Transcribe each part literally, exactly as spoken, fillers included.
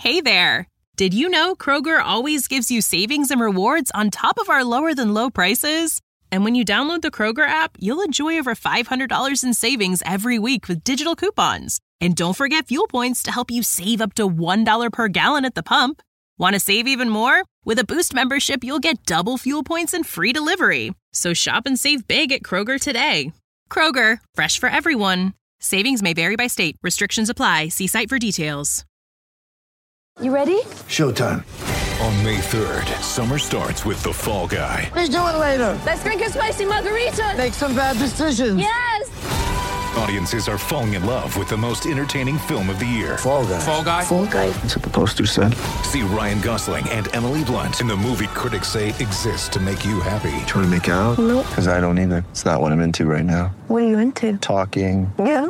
Hey there! Did you know Kroger always gives you savings and rewards on top of our lower-than-low prices? And when you download the Kroger app, you'll enjoy over five hundred dollars in savings every week with digital coupons. And don't forget fuel points to help you save up to one dollar per gallon at the pump. Want to save even more? With a Boost membership, you'll get double fuel points and free delivery. So shop and save big at Kroger today. Kroger, fresh for everyone. Savings may vary by state. Restrictions apply. See site for details. You ready? Showtime. On May third, summer starts with The Fall Guy. Let's do it later. Let's drink a spicy margarita. Make some bad decisions. Yes! Audiences are falling in love with the most entertaining film of the year. Fall Guy. Fall Guy? Fall Guy. That's what the poster said. See Ryan Gosling and Emily Blunt in the movie critics say exists to make you happy. Trying to make it out? Nope. Because I don't either. It's not what I'm into right now. What are you into? Talking. Yeah.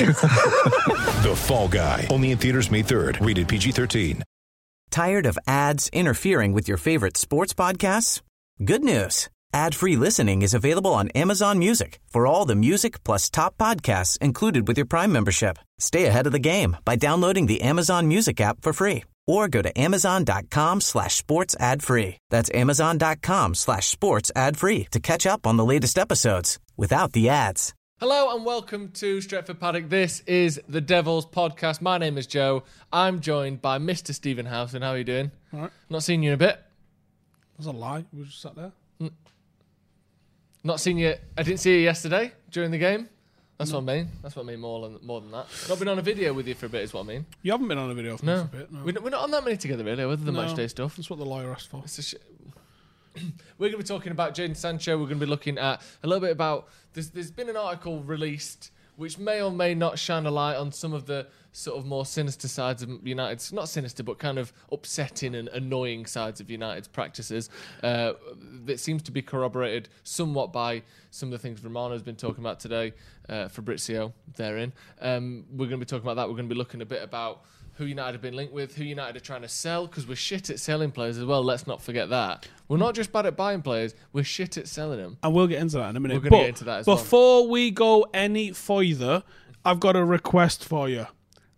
The Fall Guy. Only in theaters May third. Rated P G thirteen. Tired of ads interfering with your favorite sports podcasts? Good news. Ad-free listening is available on Amazon Music for all the music plus top podcasts included with your Prime membership. Stay ahead of the game by downloading the Amazon Music app for free or go to amazon.com slash sports ad free. That's amazon.com slash sports ad free to catch up on the latest episodes without the ads. Hello and welcome to Stretford Paddock. This is the Devils podcast. My name is Joe. I'm joined by Mister Stephen Housen. How are you doing? All right. Not seen you in a bit. That's a lie. We just sat there. Not seen you. I didn't see you yesterday during the game. That's no. what I mean. That's what I mean more than, more than that. Not been on a video with you for a bit is what I mean. You haven't been on a video for no. a bit, no. We're not on that many together, really, other than no. match day stuff. That's what the lawyer asked for. It's a sh- We're going to be talking about Jadon Sancho. We're going to be looking at a little bit about... There's, there's been an article released which may or may not shine a light on some of the sort of more sinister sides of United's, not sinister, but kind of upsetting and annoying sides of United's practices. Uh, that seems to be corroborated somewhat by some of the things Romano's been talking about today, uh, Fabrizio therein. Um, we're going to be talking about that. We're going to be looking a bit about who United have been linked with, who United are trying to sell, because we're shit at selling players as well. Let's not forget that. We're not just bad at buying players, we're shit at selling them. And we'll get into that in a minute. We're going to get into that as well. Before we go any further, I've got a request for you.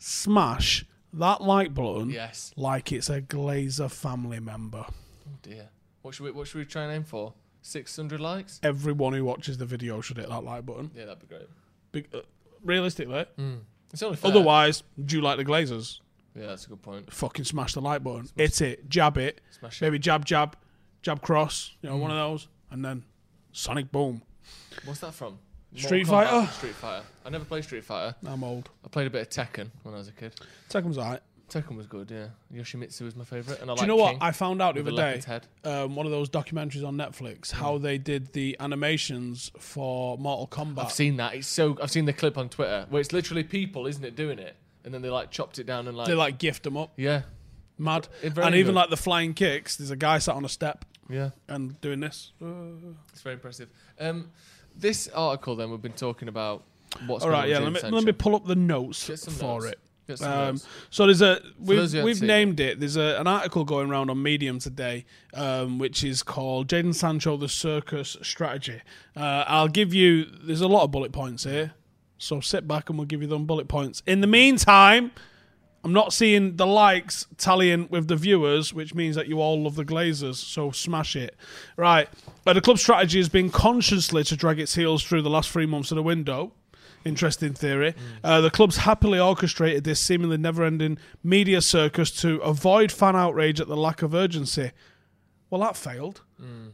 Smash that like button yes. like it's a Glazer family member. Oh dear. What should we, what should we try and aim for? six hundred likes? Everyone who watches the video should hit that like button. Yeah, that'd be great. Big, uh, realistically. Mm. It's only fair. Otherwise, do you like the Glazers? Yeah, that's a good point. Fucking smash the like button. Smash Hit it. Jab it. Smash Maybe it. jab, jab, jab cross. You know, mm. one of those. And then Sonic Boom. What's that from? Street Mortal Kombat Fighter? Street Fighter. I never played Street Fighter. I'm old. I played a bit of Tekken when I was a kid. Tekken's alright. Tekken was good, yeah. Yoshimitsu was my favourite. And I Do like you know King what? I found out the other day, head. um, one of those documentaries on Netflix, mm. how they did the animations for Mortal Kombat. I've seen that. It's so. I've seen the clip on Twitter where it's literally people, isn't it, doing it? And then they like chopped it down and like... They like gift them up. Yeah. Mad. It, and even good. like the flying kicks, there's a guy sat on a step. Yeah. And doing this. Uh. It's very impressive. Um, this article then, we've been talking about what's All going right, on yeah, with let me, Sancho. let me pull up the notes for notes. it. Um, so there's a we've, we've named it. it. There's a, an article going around on Medium today, um, which is called Jadon Sancho: The Circus Strategy. Uh, I'll give you. There's a lot of bullet points here, so sit back and we'll give you them bullet points. In the meantime, I'm not seeing the likes tallying with the viewers, which means that you all love the Glazers. So smash it, right? But the club's strategy has been consciously to drag its heels through the last three months of the window. Interesting theory. Mm. Uh, the club's happily orchestrated this seemingly never-ending media circus to avoid fan outrage at the lack of urgency. Well, that failed. Mm.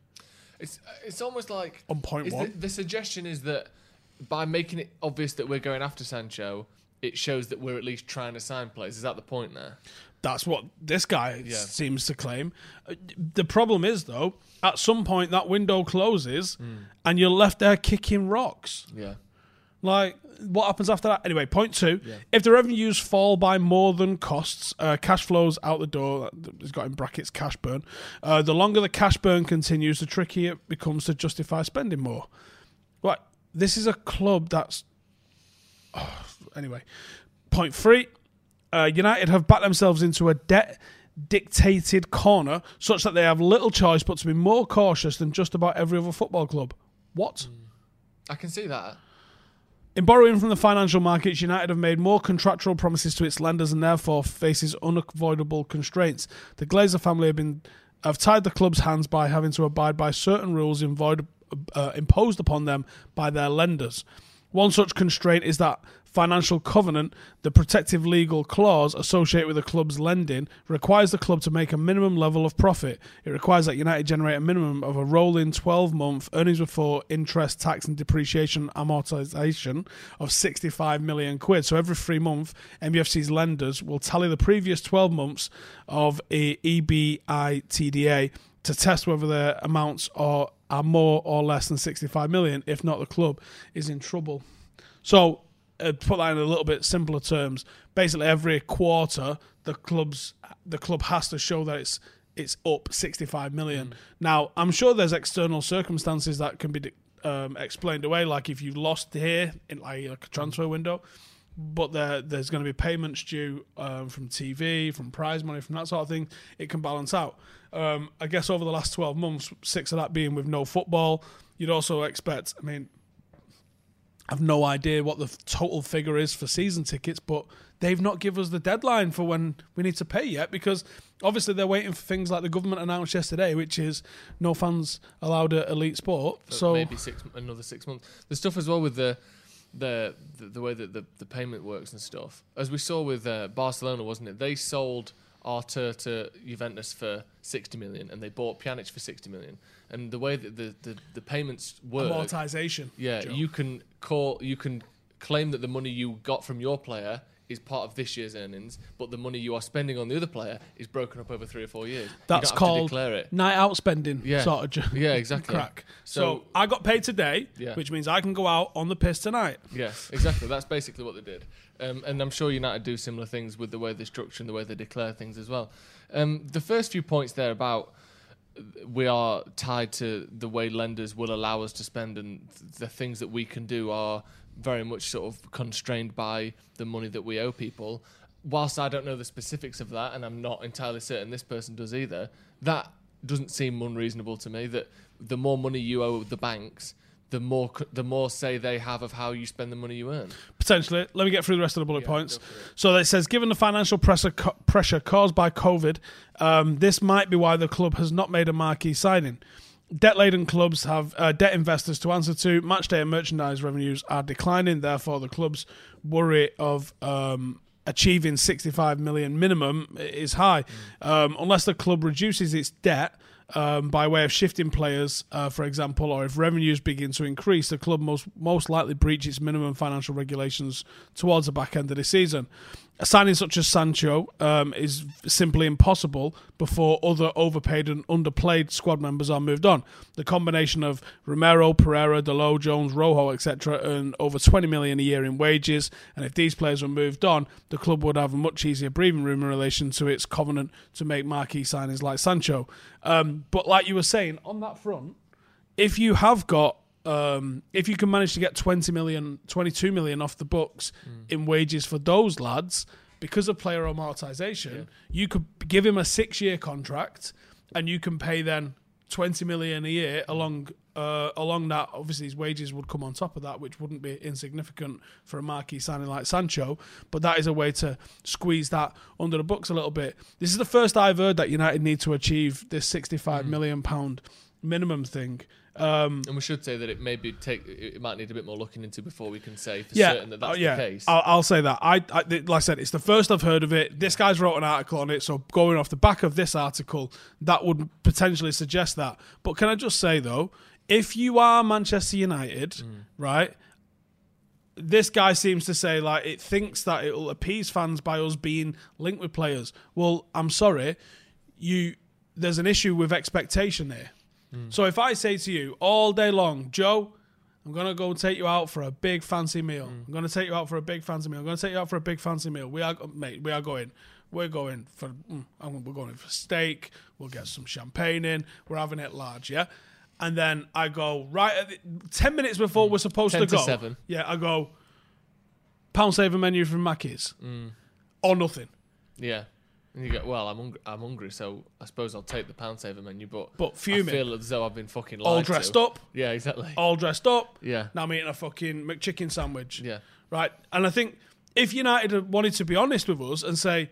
It's it's almost like... On point one. The, the suggestion is that by making it obvious that we're going after Sancho, it shows that we're at least trying to sign players. Is that the point there? That's what this guy yeah. seems to claim. The problem is, though, at some point that window closes mm. and you're left there kicking rocks. Yeah. Like, what happens after that? Anyway, point two. Yeah. If the revenues fall by more than costs, uh, cash flows out the door, it's got in brackets cash burn, uh, the longer the cash burn continues, the trickier it becomes to justify spending more. Right, this is a club that's... Oh, anyway, point three. Uh, United have backed themselves into a debt-dictated corner such that they have little choice but to be more cautious than just about every other football club. What? I can see that. In borrowing from the financial markets, United have made more contractual promises to its lenders and therefore faces unavoidable constraints. The Glazer family have been have tied the club's hands by having to abide by certain rules invoid, uh, imposed upon them by their lenders. One such constraint is that financial covenant, the protective legal clause associated with the club's lending, requires the club to make a minimum level of profit. It requires that United generate a minimum of a rolling twelve-month earnings before interest, tax and depreciation amortisation of sixty-five million quid. So every three months, M U F C's lenders will tally the previous twelve months of a E B I T D A to test whether the amounts are, are more or less than sixty-five million. If not, the club is in trouble. So, Uh, put that in a little bit simpler terms. Basically, every quarter, the club's the club has to show that it's it's up sixty-five million. Mm. Now, I'm sure there's external circumstances that can be um, explained away, like if you lost here in like, like a transfer window, but there there's going to be payments due um, from T V, from prize money, from that sort of thing. It can balance out. Um, I guess over the last twelve months, six of that being with no football, you'd also expect. I mean. I've no idea what the total figure is for season tickets, but they've not given us the deadline for when we need to pay yet, because obviously they're waiting for things like the government announced yesterday, which is no fans allowed at Elite Sport. For so maybe six, another six months. The stuff as well with the the the, the way that the, the payment works and stuff, as we saw with uh, Barcelona, wasn't it? They sold Artur to Juventus for sixty million, and they bought Pjanic for sixty million. And the way that the, the, the payments work, amortization. Yeah, Joe. you can call, you can claim that the money you got from your player is part of this year's earnings, but the money you are spending on the other player is broken up over three or four years. That's you don't have called to declare it. night out spending. Yeah. Sort of yeah, exactly. Crack. So, So, I got paid today, Yeah. which means I can go out on the piss tonight. yes, exactly. That's basically what they did. Um, and I'm sure United do similar things with the way they structure and the way they declare things as well. Um, the first few points there about we are tied to the way lenders will allow us to spend, and the things that we can do are very much sort of constrained by the money that we owe people. Whilst I don't know the specifics of that, and I'm not entirely certain this person does either, that doesn't seem unreasonable to me, that the more money you owe the banks, the more the more say they have of how you spend the money you earn. Potentially. Let me get through the rest of the bullet Yeah, points. go for it. So it says, given the financial pressure, co- pressure caused by COVID, um, this might be why the club has not made a marquee signing. Debt-laden clubs have uh, debt investors to answer to. Matchday and merchandise revenues are declining. Therefore, the club's worry of um, achieving sixty-five million minimum is high. Mm. Um, unless the club reduces its debt um, by way of shifting players, uh, for example, or if revenues begin to increase, the club most most likely breach its minimum financial regulations towards the back end of the season. A signing such as Sancho um, is simply impossible before other overpaid and underplayed squad members are moved on. The combination of Romero, Pereira, Dalot, Jones, Rojo, et cetera earn over twenty million a year in wages, and if these players were moved on, the club would have a much easier breathing room in relation to its covenant to make marquee signings like Sancho. Um, but like you were saying, on that front, if you have got Um, if you can manage to get twenty million, twenty-two million off the books mm. in wages for those lads, because of player amortization, yeah. you could give him a six-year contract, and you can pay then twenty million a year along uh, along that. Obviously, his wages would come on top of that, which wouldn't be insignificant for a marquee signing like Sancho. But that is a way to squeeze that under the books a little bit. This is the first I've heard that United need to achieve this sixty-five mm. million pound minimum thing. Um, and we should say that it may be take it might need a bit more looking into before we can say for yeah, certain that that's uh, yeah, the case. I'll, I'll say that. I, I, like I said, it's the first I've heard of it. This guy's wrote an article on it, so going off the back of this article, that would potentially suggest that. But can I just say though, if you are Manchester United, mm. right? This guy seems to say like it thinks that it will appease fans by us being linked with players. Well, I'm sorry, you. There's an issue with expectation there. Mm. So if I say to you all day long, Joe, I'm going to go take you out for a big fancy meal. Mm. I'm going to take you out for a big fancy meal. I'm going to take you out for a big fancy meal. We are, mate, we are going. We're going for, mm, we're going for steak. We'll get some champagne in. We're having it large, yeah? And then I go, right at the, ten minutes before mm. we're supposed ten to go. to seven. Yeah, I go, pound saver menu from Mackey's. Mm. Or nothing. Yeah. And you go, well, I'm hungry, I'm hungry, so I suppose I'll take the Pound Saver menu, but, But fuming. I feel as though I've been fucking lied All dressed to. up. Yeah, exactly. All dressed up. Yeah. Now I'm eating a fucking McChicken sandwich. Yeah. Right? And I think if United had wanted to be honest with us and say,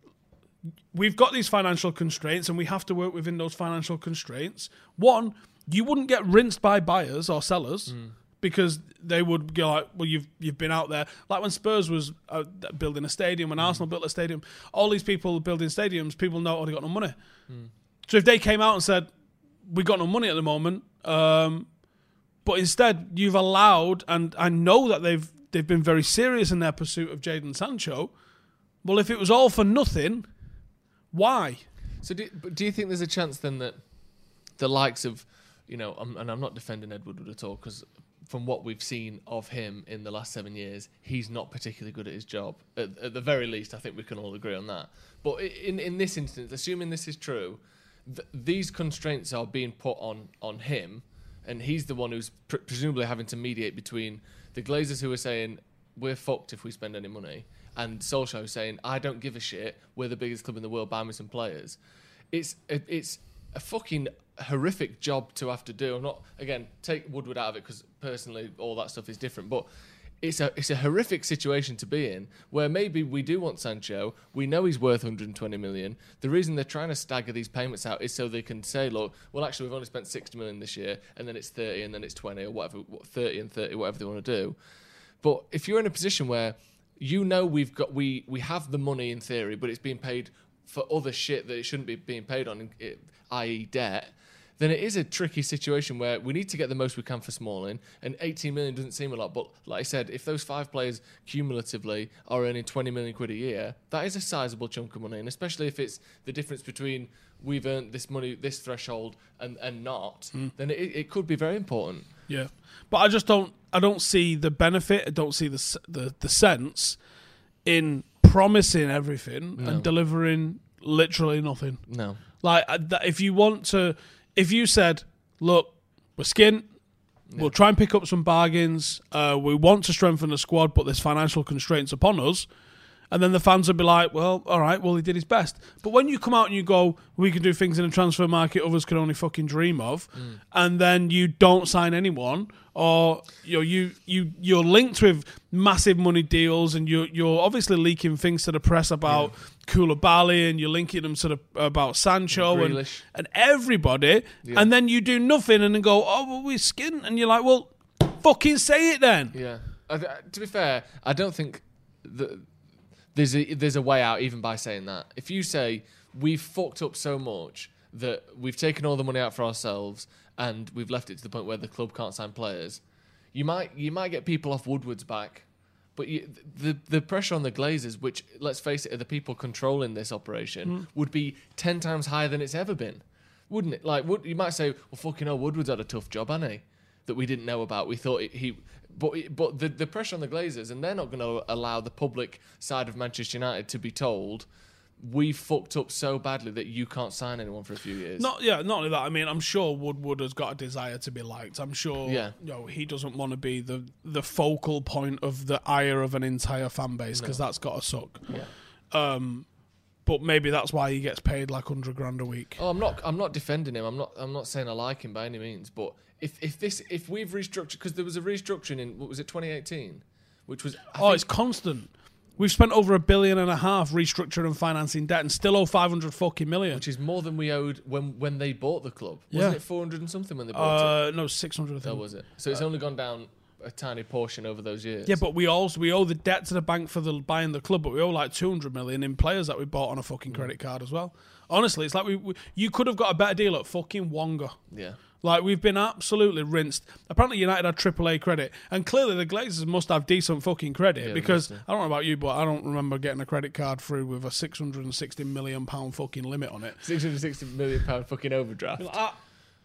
we've got these financial constraints and we have to work within those financial constraints, one, you wouldn't get rinsed by buyers or sellers. Mm. Because they would go like, well, you've you've been out there. Like when Spurs was uh, building a stadium, when mm. Arsenal built a stadium, all these people building stadiums, people know, oh, they got no money. Mm. So if they came out and said, we got no money at the moment, um, but instead you've allowed, and I know that they've they've been very serious in their pursuit of Jadon Sancho. Well, if it was all for nothing, why? So do, do you think there's a chance then that the likes of, you know, um, and I'm not defending Ed Woodward at all, because from what we've seen of him in the last seven years, he's not particularly good at his job. At, at the very least, I think we can all agree on that. But in in this instance, assuming this is true, th- these constraints are being put on, on him, and he's the one who's pr- presumably having to mediate between the Glazers who are saying, we're fucked if we spend any money, and Solskjaer saying, I don't give a shit, we're the biggest club in the world, buy me some players. It's it, it's a fucking horrific job to have to do. I'm not, again, take Woodward out of it because personally all that stuff is different, but it's a it's a horrific situation to be in where maybe we do want Sancho, we know he's worth one hundred twenty million. The reason they're trying to stagger these payments out is so they can say, look, well actually we've only spent sixty million this year, and then it's thirty, and then it's twenty, or whatever, thirty and thirty, whatever they want to do. But if you're in a position where you know we've got we we have the money in theory, but it's being paid for other shit that it shouldn't be being paid on, that is debt, then it is a tricky situation where we need to get the most we can for Smalling, and eighteen million doesn't seem a lot, but like I said, if those five players cumulatively are earning twenty million quid a year, that is a sizable chunk of money, and especially if it's the difference between we've earned this money, this threshold, and, and not, mm. then it, it could be very important. Yeah, but I just don't, I don't see the benefit, I don't see the the, the sense in promising everything no. and delivering literally nothing. No. Like, if you want to... If you said, look, we're skint, yeah. we'll try and pick up some bargains, uh, we want to strengthen the squad, but there's financial constraints upon us, and then the fans would be like, well, all right, well, he did his best. But when you come out and you go, we can do things in a transfer market others can only fucking dream of, mm. and then you don't sign anyone, or you know, you, you, you're linked with massive money deals, and you're, you're obviously leaking things to the press about yeah. Koulibaly, and you're linking them to the, about Sancho and, and everybody, yeah. and then you do nothing and then go, oh, well, we're skint, and you're like, well, fucking say it then. Yeah. Uh, to be fair, I don't think that there's a, there's a way out even by saying that. If you say, we've fucked up so much that we've taken all the money out for ourselves and we've left it to the point where the club can't sign players, you might you might get people off Woodward's back. But you, the the pressure on the Glazers, which, let's face it, are the people controlling this operation, mm. would be ten times higher than it's ever been, wouldn't it? Like, would, you might say, well, fucking hell, Woodward's had a tough job, hasn't he? That we didn't know about. We thought he... But but the, the pressure on the Glazers, and they're not going to allow the public side of Manchester United to be told, we fucked up so badly that you can't sign anyone for a few years. Not yeah, not only that. I mean, I'm sure Woodward has got a desire to be liked. I'm sure yeah. you know, he doesn't want to be the, the focal point of the ire of an entire fan base, because no. that's got to suck. Yeah. Um, but maybe that's why he gets paid like hundred grand a week. Oh, I'm not. I'm not defending him. I'm not. I'm not saying I like him by any means. But if if this if we've restructured, because there was a restructuring in, what was it, twenty eighteen, which was I oh, think, it's constant. We've spent over a billion and a half restructuring and financing debt, and still owe five hundred fucking million, which is more than we owed when when they bought the club. Wasn't yeah. it four hundred and something when they bought uh, it? No, six hundred. I think. Oh, was it? So it's uh, only gone down a tiny portion over those years. Yeah, but we also we owe the debt to the bank for the buying the club, but we owe like two hundred million in players that we bought on a fucking credit card as well. Honestly, it's like we, we you could have got a better deal at fucking Wonga. Yeah. Like, we've been absolutely rinsed. Apparently United had triple A credit, and clearly the Glazers must have decent fucking credit, yeah, because I don't know about you, but I don't remember getting a credit card through with a six hundred sixty million pound fucking limit on it. six hundred sixty million pound fucking overdraft. Like,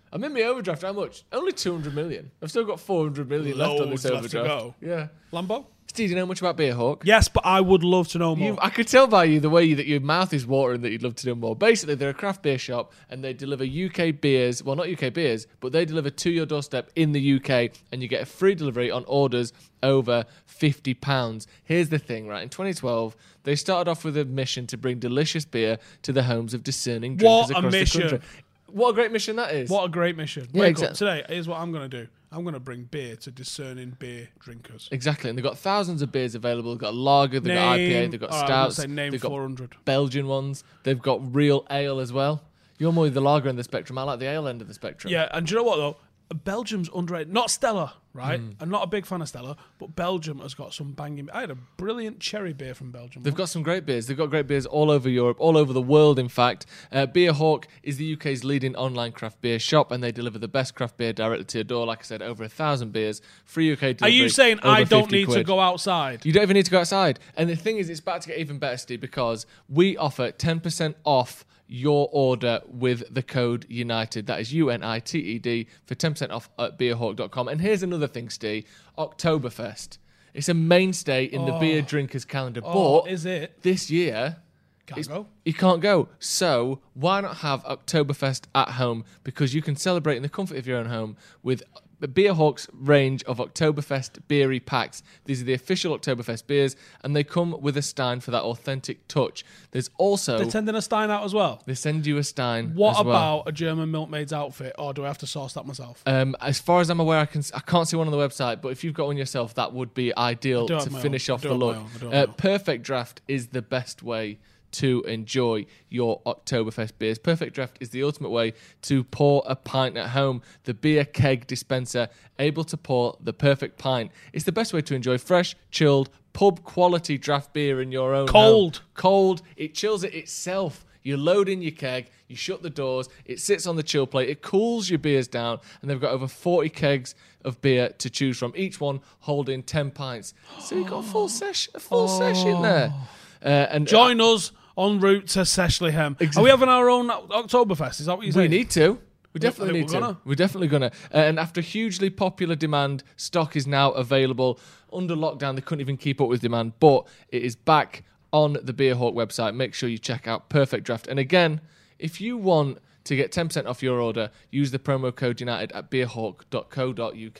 I'm in my overdraft. How much? Only two hundred million. I've still got four hundred million left on this Loads left to overdraft. go. Yeah. Lambo? Steve, do you know much about Beerhawk? Yes, but I would love to know more. You, I could tell by you the way you, that your mouth is watering that you'd love to know more. Basically, they're a craft beer shop and they deliver U K beers. Well, not U K beers, but they deliver to your doorstep in the U K and you get a free delivery on orders over fifty pounds. Here's the thing, right? In twenty twelve, they started off with a mission to bring delicious beer to the homes of discerning drinkers What a across mission. the country. What a great mission that is. What a great mission. Yeah, Wake exact- up today. Here's what I'm going to do. I'm going to bring beer to discerning beer drinkers. Exactly, and they've got thousands of beers available. They've got lager, they've got I P A, they've got all right, I'm gonna stouts, say name they've got four hundred. Belgian ones, they've got real ale as well. You're more the lager end of the spectrum. I like the ale end of the spectrum. Yeah, and do you know what, though? Belgium's underrated. Not Stella, right? Hmm. I'm not a big fan of Stella, but Belgium has got some banging... I had a brilliant cherry beer from Belgium. They've got some great beers. They've got great beers all over Europe, all over the world, in fact. Uh, Beerhawk is the U K's leading online craft beer shop, and they deliver the best craft beer directly to your door. Like I said, over a thousand beers, free U K Are delivery. you saying over I don't fifty need to quid. go outside? You don't even need to go outside. And the thing is, it's about to get even better, Steve, because we offer ten percent off your order with the code UNITED. That is U N I T E D for ten percent off at beerhawk dot com. And here's another thing, Steve. Oktoberfest. It's a mainstay in the beer drinkers calendar. Oh, but is it? this year... Can't It's- go. You can't go. So why not have Oktoberfest at home? Because you can celebrate in the comfort of your own home with Beerhawk's range of Oktoberfest beery packs. These are the official Oktoberfest beers, and they come with a stein for that authentic touch. There's also... They're sending a Stein out as well. They send you a stein What as well. about a German milkmaid's outfit, or do I have to source that myself? Um, as far as I'm aware, I can I can't see one on the website, but if you've got one yourself, that would be ideal I do have to my finish own. off I do the have my look. own. I do have Uh, my own. Perfect Draft is the best way to enjoy your Oktoberfest beers. Perfect Draft is the ultimate way to pour a pint at home. The beer keg dispenser, able to pour the perfect pint. It's the best way to enjoy fresh, chilled, pub quality draft beer in your own Cold. home. Cold. It chills it itself. You load in your keg, you shut the doors, it sits on the chill plate, it cools your beers down, and they've got over forty kegs of beer to choose from, each one holding ten pints. So you've got a full sesh, a full sesh in there. Uh, and Join us en route to Seshlihem. Exactly. Are we having our own Oktoberfest? Is that what you're We saying? need to. We definitely think need we're to. gonna. We're definitely gonna. Uh, and after hugely popular demand, stock is now available. Under lockdown, they couldn't even keep up with demand, but it is back on the Beerhawk website. Make sure you check out Perfect Draft. And again, if you want to get ten percent off your order, use the promo code United at beerhawk dot co dot uk.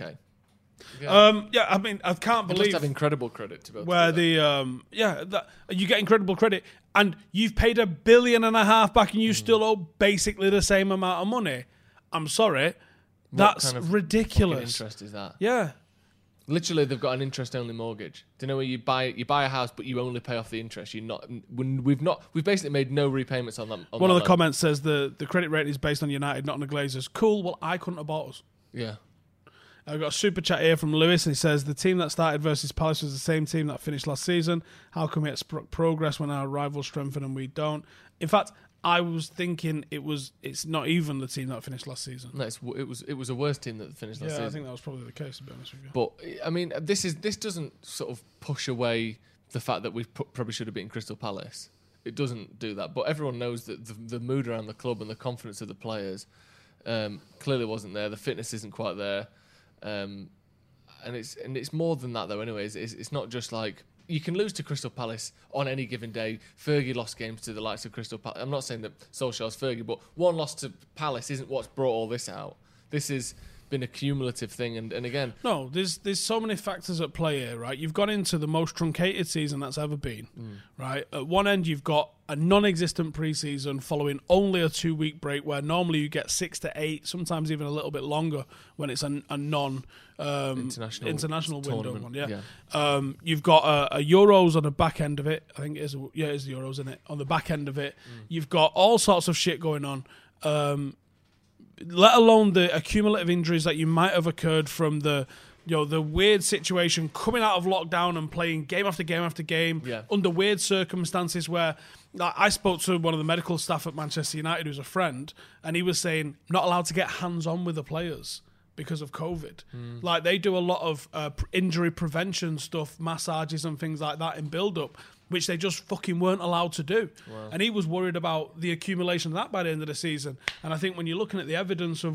Um, yeah, I mean, I can't You must believe have incredible credit to be able where to do that. the um, yeah, that, you get incredible credit, and you've paid a billion and a half back, and you Mm. still owe basically the same amount of money. I'm sorry, that's kind of fucking ridiculous. interest is that? Yeah, Literally, they've got an interest-only mortgage. Do you know where you buy you buy a house, but you only pay off the interest? You're not. When we've not. We've basically made no repayments on that. On one that of the loan. comments says the the credit rating is based on United, not on the Glazers. Cool. Well, I couldn't have bought us. Yeah. I've got a super chat here from Lewis, and he says the team that started versus Palace was the same team that finished last season. How can we expect progress when our rivals strengthen and we don't? In fact, I was thinking it was it's not even the team that finished last season. No, it's, it was it was a worse team that finished last Yeah, season. I think that was probably the case, to be honest with you. But I mean, this is this doesn't sort of push away the fact that we pro- probably should have beaten Crystal Palace. It doesn't do that. But everyone knows that the, the mood around the club and the confidence of the players um, clearly wasn't there. The fitness isn't quite there, um, and it's and it's more than that though. Anyways, it's it's not just like. You can lose to Crystal Palace on any given day. Fergie lost games to the likes of Crystal Palace. I'm not saying that Solskjaer's Fergie, but one loss to Palace isn't what's brought all this out. This has been a cumulative thing, and, and again... No, there's there's so many factors at play here, right? You've gone into the most truncated season that's ever been, Mm. right? At one end, you've got a non-existent pre-season following only a two-week break, where normally you get six to eight, sometimes even a little bit longer when it's a, a non... Um, International international window tournament, one, yeah. yeah. Um, you've got a, a Euros on the back end of it. I think it is, a, yeah, it's the Euros, isn't it? On the back end of it, Mm. you've got all sorts of shit going on. Um, let alone the accumulative injuries that you might have occurred from the, you know, the weird situation coming out of lockdown and playing game after game after game Yeah. under weird circumstances where. Like, I spoke to one of the medical staff at Manchester United who's a friend, and he was saying not allowed to get hands-on with the players because of COVID. Mm. Like, they do a lot of uh, pr- injury prevention stuff, massages and things like that in build-up, which they just fucking weren't allowed to do. And he was worried about the accumulation of that by the end of the season. And I think when you're looking at the evidence of what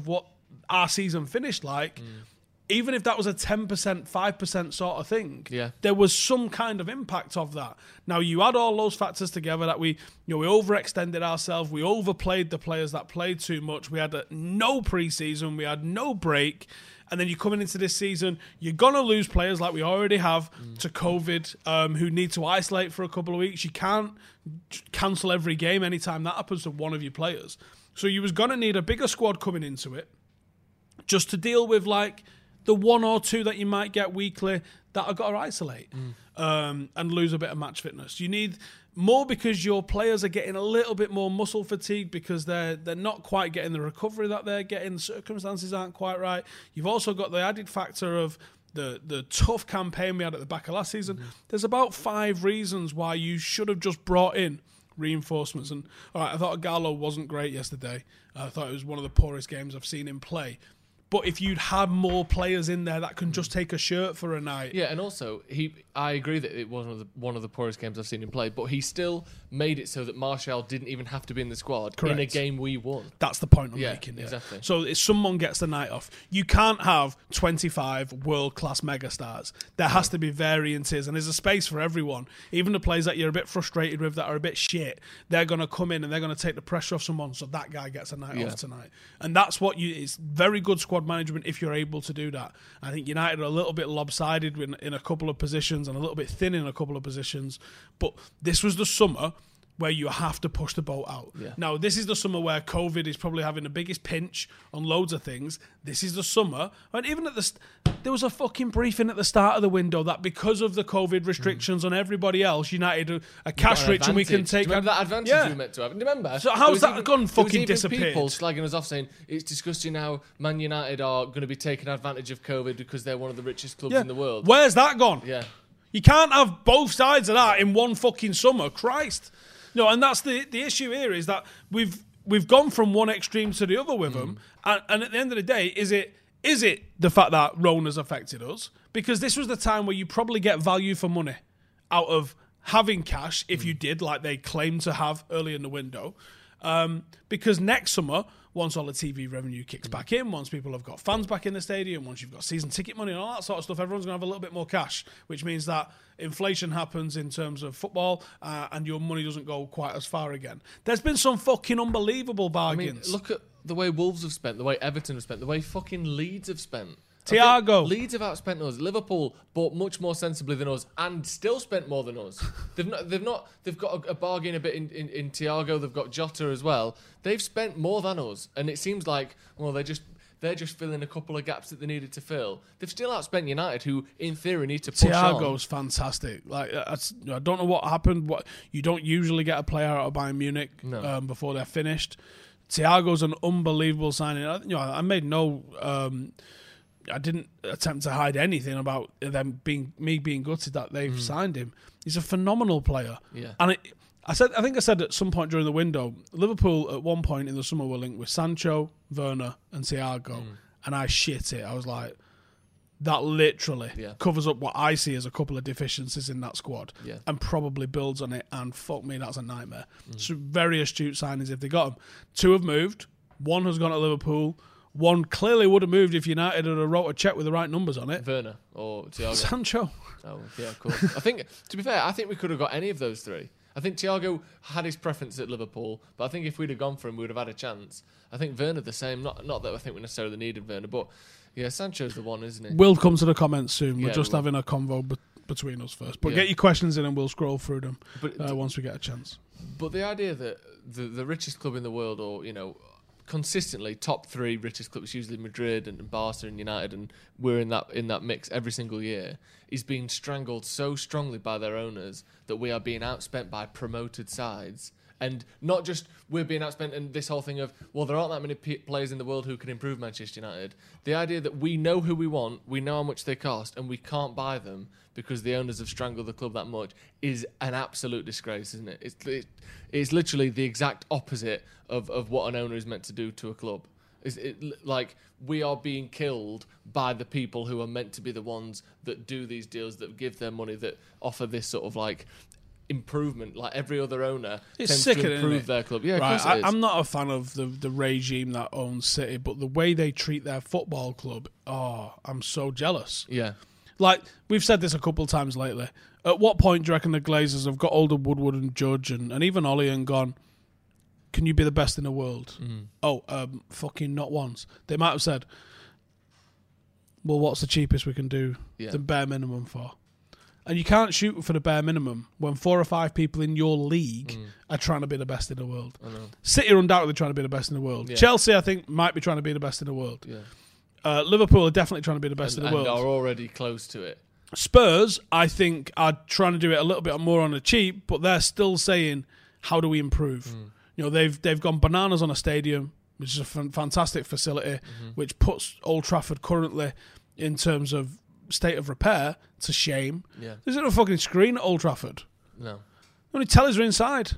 our season finished like, mm. even if that was a ten percent, five percent sort of thing, yeah. there was some kind of impact of that. Now, you add all those factors together that we, you know, we overextended ourselves, we overplayed the players that played too much, we had a, no preseason, we had no break, and then you're coming into this season, you're going to lose players like we already have mm. to COVID, um, who need to isolate for a couple of weeks. You can't cancel every game anytime that happens to one of your players. So you was going to need a bigger squad coming into it just to deal with, like, the one or two that you might get weekly that have got to isolate mm. um, and lose a bit of match fitness. You need more because your players are getting a little bit more muscle fatigue because they're they're not quite getting the recovery that they're getting. The circumstances aren't quite right. You've also got the added factor of the, the tough campaign we had at the back of last season. Mm-hmm. There's about five reasons why you should have just brought in reinforcements. And all right, I thought Gallo wasn't great yesterday. I thought it was one of the poorest games I've seen him play. But if you'd had more players in there that can just take a shirt for a night. Yeah, and also, he, I agree that it was one of, the, one of the poorest games I've seen him play, but he still made it so that Martial didn't even have to be in the squad Correct. in a game we won. That's the point I'm yeah, making. Yeah, exactly. So if someone gets the night off, you can't have twenty-five world-class megastars. There has to be variances, and there's a space for everyone. Even the players that you're a bit frustrated with, that are a bit shit, they're going to come in and they're going to take the pressure off someone, so that guy gets a night yeah. off tonight. And that's what you... It's very good squad management if you're able to do that. I think United are a little bit lopsided in, in a couple of positions and a little bit thin in a couple of positions, but this was the summer where you have to push the boat out. Yeah. Now, this is the summer where COVID is probably having the biggest pinch on loads of things. This is the summer, and even at the st- there was a fucking briefing at the start of the window that because of the COVID restrictions mm. on everybody else, United are, are cash rich and we can take... Do you remember that advantage yeah. we meant to have? Remember? So how's that even, gone fucking there was even disappeared? people slagging us off saying it's disgusting how Man United are going to be taking advantage of COVID because they're one of the richest clubs yeah. in the world. Where's that gone? Yeah. You can't have both sides of that in one fucking summer. Christ. No, and that's the the issue here is that we've we've gone from one extreme to the other with mm. them, and, and at the end of the day, is it is it the fact that Rona's affected us? Because this was the time where you probably get value for money out of having cash, if mm. you did, like they claimed to have early in the window. Um, because next summer, once all the T V revenue kicks mm. back in, once people have got fans back in the stadium, once you've got season ticket money and all that sort of stuff, everyone's going to have a little bit more cash, which means that inflation happens in terms of football uh, and your money doesn't go quite as far again. There's been some fucking unbelievable bargains. I mean, look at the way Wolves have spent, the way Everton have spent, the way fucking Leeds have spent. Thiago. Leeds have outspent us. Liverpool bought much more sensibly than us and still spent more than us. they've not. They've not. They've got a, a bargain a bit in, in, in Thiago. They've got Jota as well. They've spent more than us, and it seems like well, they're just they're just filling a couple of gaps that they needed to fill. They've still outspent United, who in theory need to push on. Thiago's fantastic. Like that's, I don't know what happened. What you don't usually get a player out of Bayern Munich no. um, before they're finished. Thiago's an unbelievable signing. I, you know, I made no. Um, I didn't attempt to hide anything about them being me being gutted that they've mm. signed him. He's a phenomenal player. Yeah. And it, I said, I think I said at some point during the window, Liverpool at one point in the summer were linked with Sancho, Werner, and Thiago, mm. and I shit it. I was like, that literally yeah. covers up what I see as a couple of deficiencies in that squad, yeah. and probably builds on it. And fuck me, that's a nightmare. Mm. So very astute signings if they got them. Two have moved. One has gone to Liverpool. One clearly would have moved if United had wrote a check with the right numbers on it. Werner or Thiago. Sancho. Oh, yeah, of course. I think, to be fair, I think we could have got any of those three. I think Thiago had his preference at Liverpool, but I think if we'd have gone for him, we would have had a chance. I think Werner the same. Not not that I think we necessarily needed Werner, but yeah, Sancho's the one, isn't he? We'll come to the comments soon. We're yeah, just we having a convo be- between us first. But yeah. get your questions in and we'll scroll through them but, uh, once we get a chance. But the idea that the, the richest club in the world, or, you know, consistently top three richest clubs, usually Madrid and Barca and United, and we're in that in that mix every single year, is being strangled so strongly by their owners that we are being outspent by promoted sides. And not just we're being outspent and this whole thing of, well, there aren't that many p- players in the world who can improve Manchester United. The idea that we know who we want, we know how much they cost, and we can't buy them because the owners have strangled the club that much is an absolute disgrace, isn't it? It's it, it's literally the exact opposite of, of what an owner is meant to do to a club. It's it, like we are being killed by the people who are meant to be the ones that do these deals, that give their money, that offer this sort of like improvement. Like every other owner It's tends sickening, to improve isn't it? their club. Yeah, of right. course it I, is. I'm not a fan of the the regime that owns City, but the way they treat their football club, oh, I'm so jealous. Yeah. Like, we've said this a couple of times lately. At what point do you reckon the Glazers have got older Woodward and Judge and, and even Ollie and gone, can you be the best in the world? Mm. Oh, um, fucking not once. They might have said, well, what's the cheapest we can do Yeah. the bare minimum for? And you can't shoot for the bare minimum when four or five people in your league mm. are trying to be the best in the world. I know. City are undoubtedly trying to be the best in the world. Yeah. Chelsea, I think, might be trying to be the best in the world. Yeah. Uh, Liverpool are definitely trying to be the best and, in the and world. are already close to it. Spurs, I think, are trying to do it a little bit more on the cheap, but they're still saying, how do we improve? Mm. You know, they've they've gone bananas on a stadium, which is a f- fantastic facility, mm-hmm. which puts Old Trafford currently, in terms of state of repair, to shame. Yeah. There's no fucking screen at Old Trafford. No. Only tellers are inside.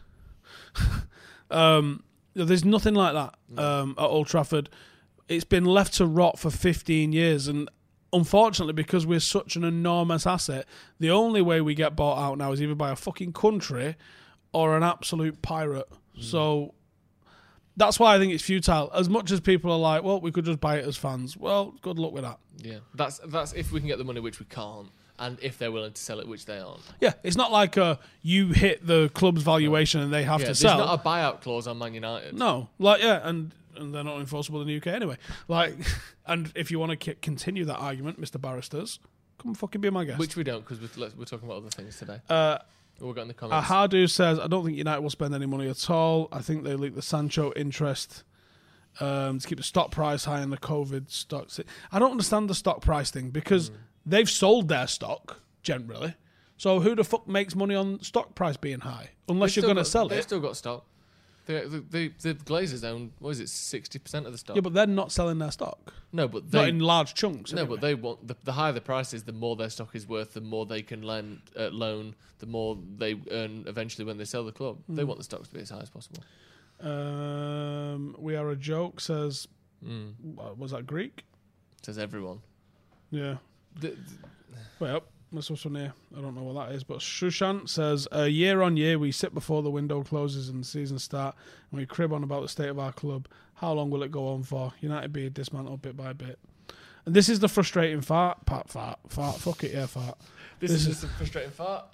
um, there's nothing like that no. um, at Old Trafford. It's been left to rot for fifteen years, and unfortunately, because we're such an enormous asset, the only way we get bought out now is either by a fucking country or an absolute pirate. Mm. So that's why I think it's futile. As much as people are like, well, we could just buy it as fans. Well, good luck with that. Yeah, that's that's if we can get the money, which we can't, and if they're willing to sell it, which they aren't. Yeah, it's not like uh, you hit the club's valuation and they have yeah, to sell. There's not a buyout clause on Man United. No, like yeah, and and they're not enforceable in the U K anyway. Like, and if you want to k- continue that argument, Mister Barristers, come fucking be my guest. Which we don't, because we're, we're talking about other things today. Uh, we'll get in the comments. Ahadu says, I don't think United will spend any money at all. I think they leak the Sancho interest um, to keep the stock price high in the COVID stocks. I don't understand the stock price thing because mm. they've sold their stock generally. So who the fuck makes money on stock price being high? Unless they've you're going to sell they've it. They've still got stock. The, the, the, the Glazers own, what is it, sixty percent of the stock? Yeah, but they're not selling their stock. No, but they... Not in large chunks. No, anyway. but they want... The, the higher the price is, the more their stock is worth, the more they can lend, uh, loan, the more they earn eventually when they sell the club. Mm. They want the stocks to be as high as possible. Um, we Are a Joke says... Mm. Was that Greek? Says everyone. Yeah. The, the, Wait up. This was from here. I don't know what that is, but Shushant says, uh, year on year, we sit before the window closes and the season start, and we crib on about the state of our club. How long will it go on for? United being dismantled bit by bit. And this is the frustrating fart. Part, fart, fart. Fuck it, yeah, fart. This, this is, is just a frustrating fart.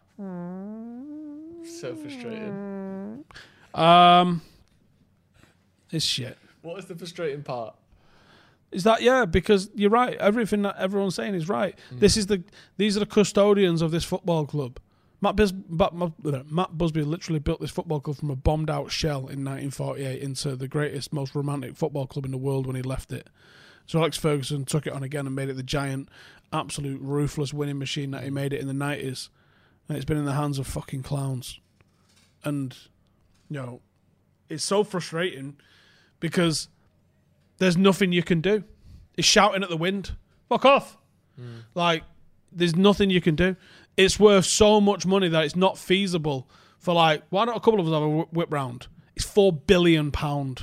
So frustrating. Um, it's shit. What is the frustrating part? Is that yeah? Because you're right. Everything that everyone's saying is right. Mm. This is the these are the custodians of this football club. Matt, Bis, Matt Busby literally built this football club from a bombed out shell in nineteen forty-eight into the greatest, most romantic football club in the world when he left it. So Alex Ferguson took it on again and made it the giant, absolute ruthless winning machine that he made it in the nineties. And it's been in the hands of fucking clowns. And you know, it's so frustrating because there's nothing you can do. It's shouting at the wind. Fuck off. Mm. Like, there's nothing you can do. It's worth so much money that it's not feasible for, like, why not a couple of us have a whip round? It's four billion pounds.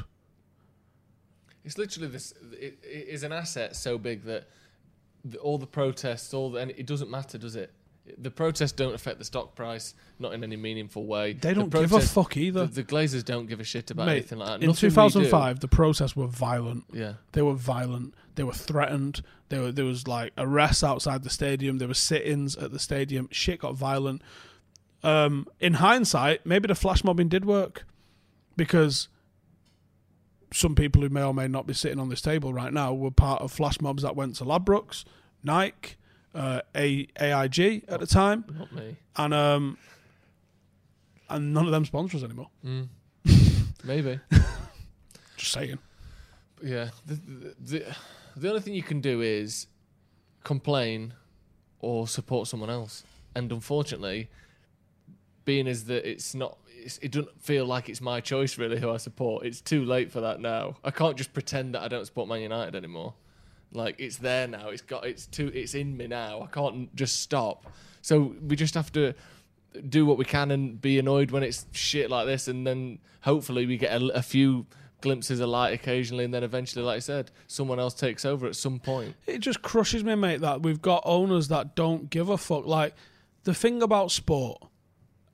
It's literally this. It, it is an asset so big that the, all the protests, all the, and it doesn't matter, does it? The protests don't affect the stock price, not in any meaningful way. They don't the give protest, a fuck either. The, the Glazers don't give a shit about Mate, anything like that. In Nothing two thousand five, do, the protests were violent. Yeah, they were violent. They were threatened. There were there was like arrests outside the stadium. There were sit-ins at the stadium. Shit got violent. Um, in hindsight, maybe the flash mobbing did work because some people who may or may not be sitting on this table right now were part of flash mobs that went to Ladbrokes, Nike. Uh, A AIG at the time, not me, and um, and none of them sponsor us anymore. Mm. Maybe, just saying. Yeah, the, the the the only thing you can do is complain or support someone else, and unfortunately, being as that it's not, it's, it doesn't feel like it's my choice really who I support. It's too late for that now. I can't just pretend that I don't support Man United anymore. Like, it's there now. It's got. It's too. It's in me now. I can't just stop. So we just have to do what we can and be annoyed when it's shit like this, and then hopefully we get a, a few glimpses of light occasionally, and then eventually, like I said, someone else takes over at some point. It just crushes me, mate, that we've got owners that don't give a fuck. Like, the thing about sport,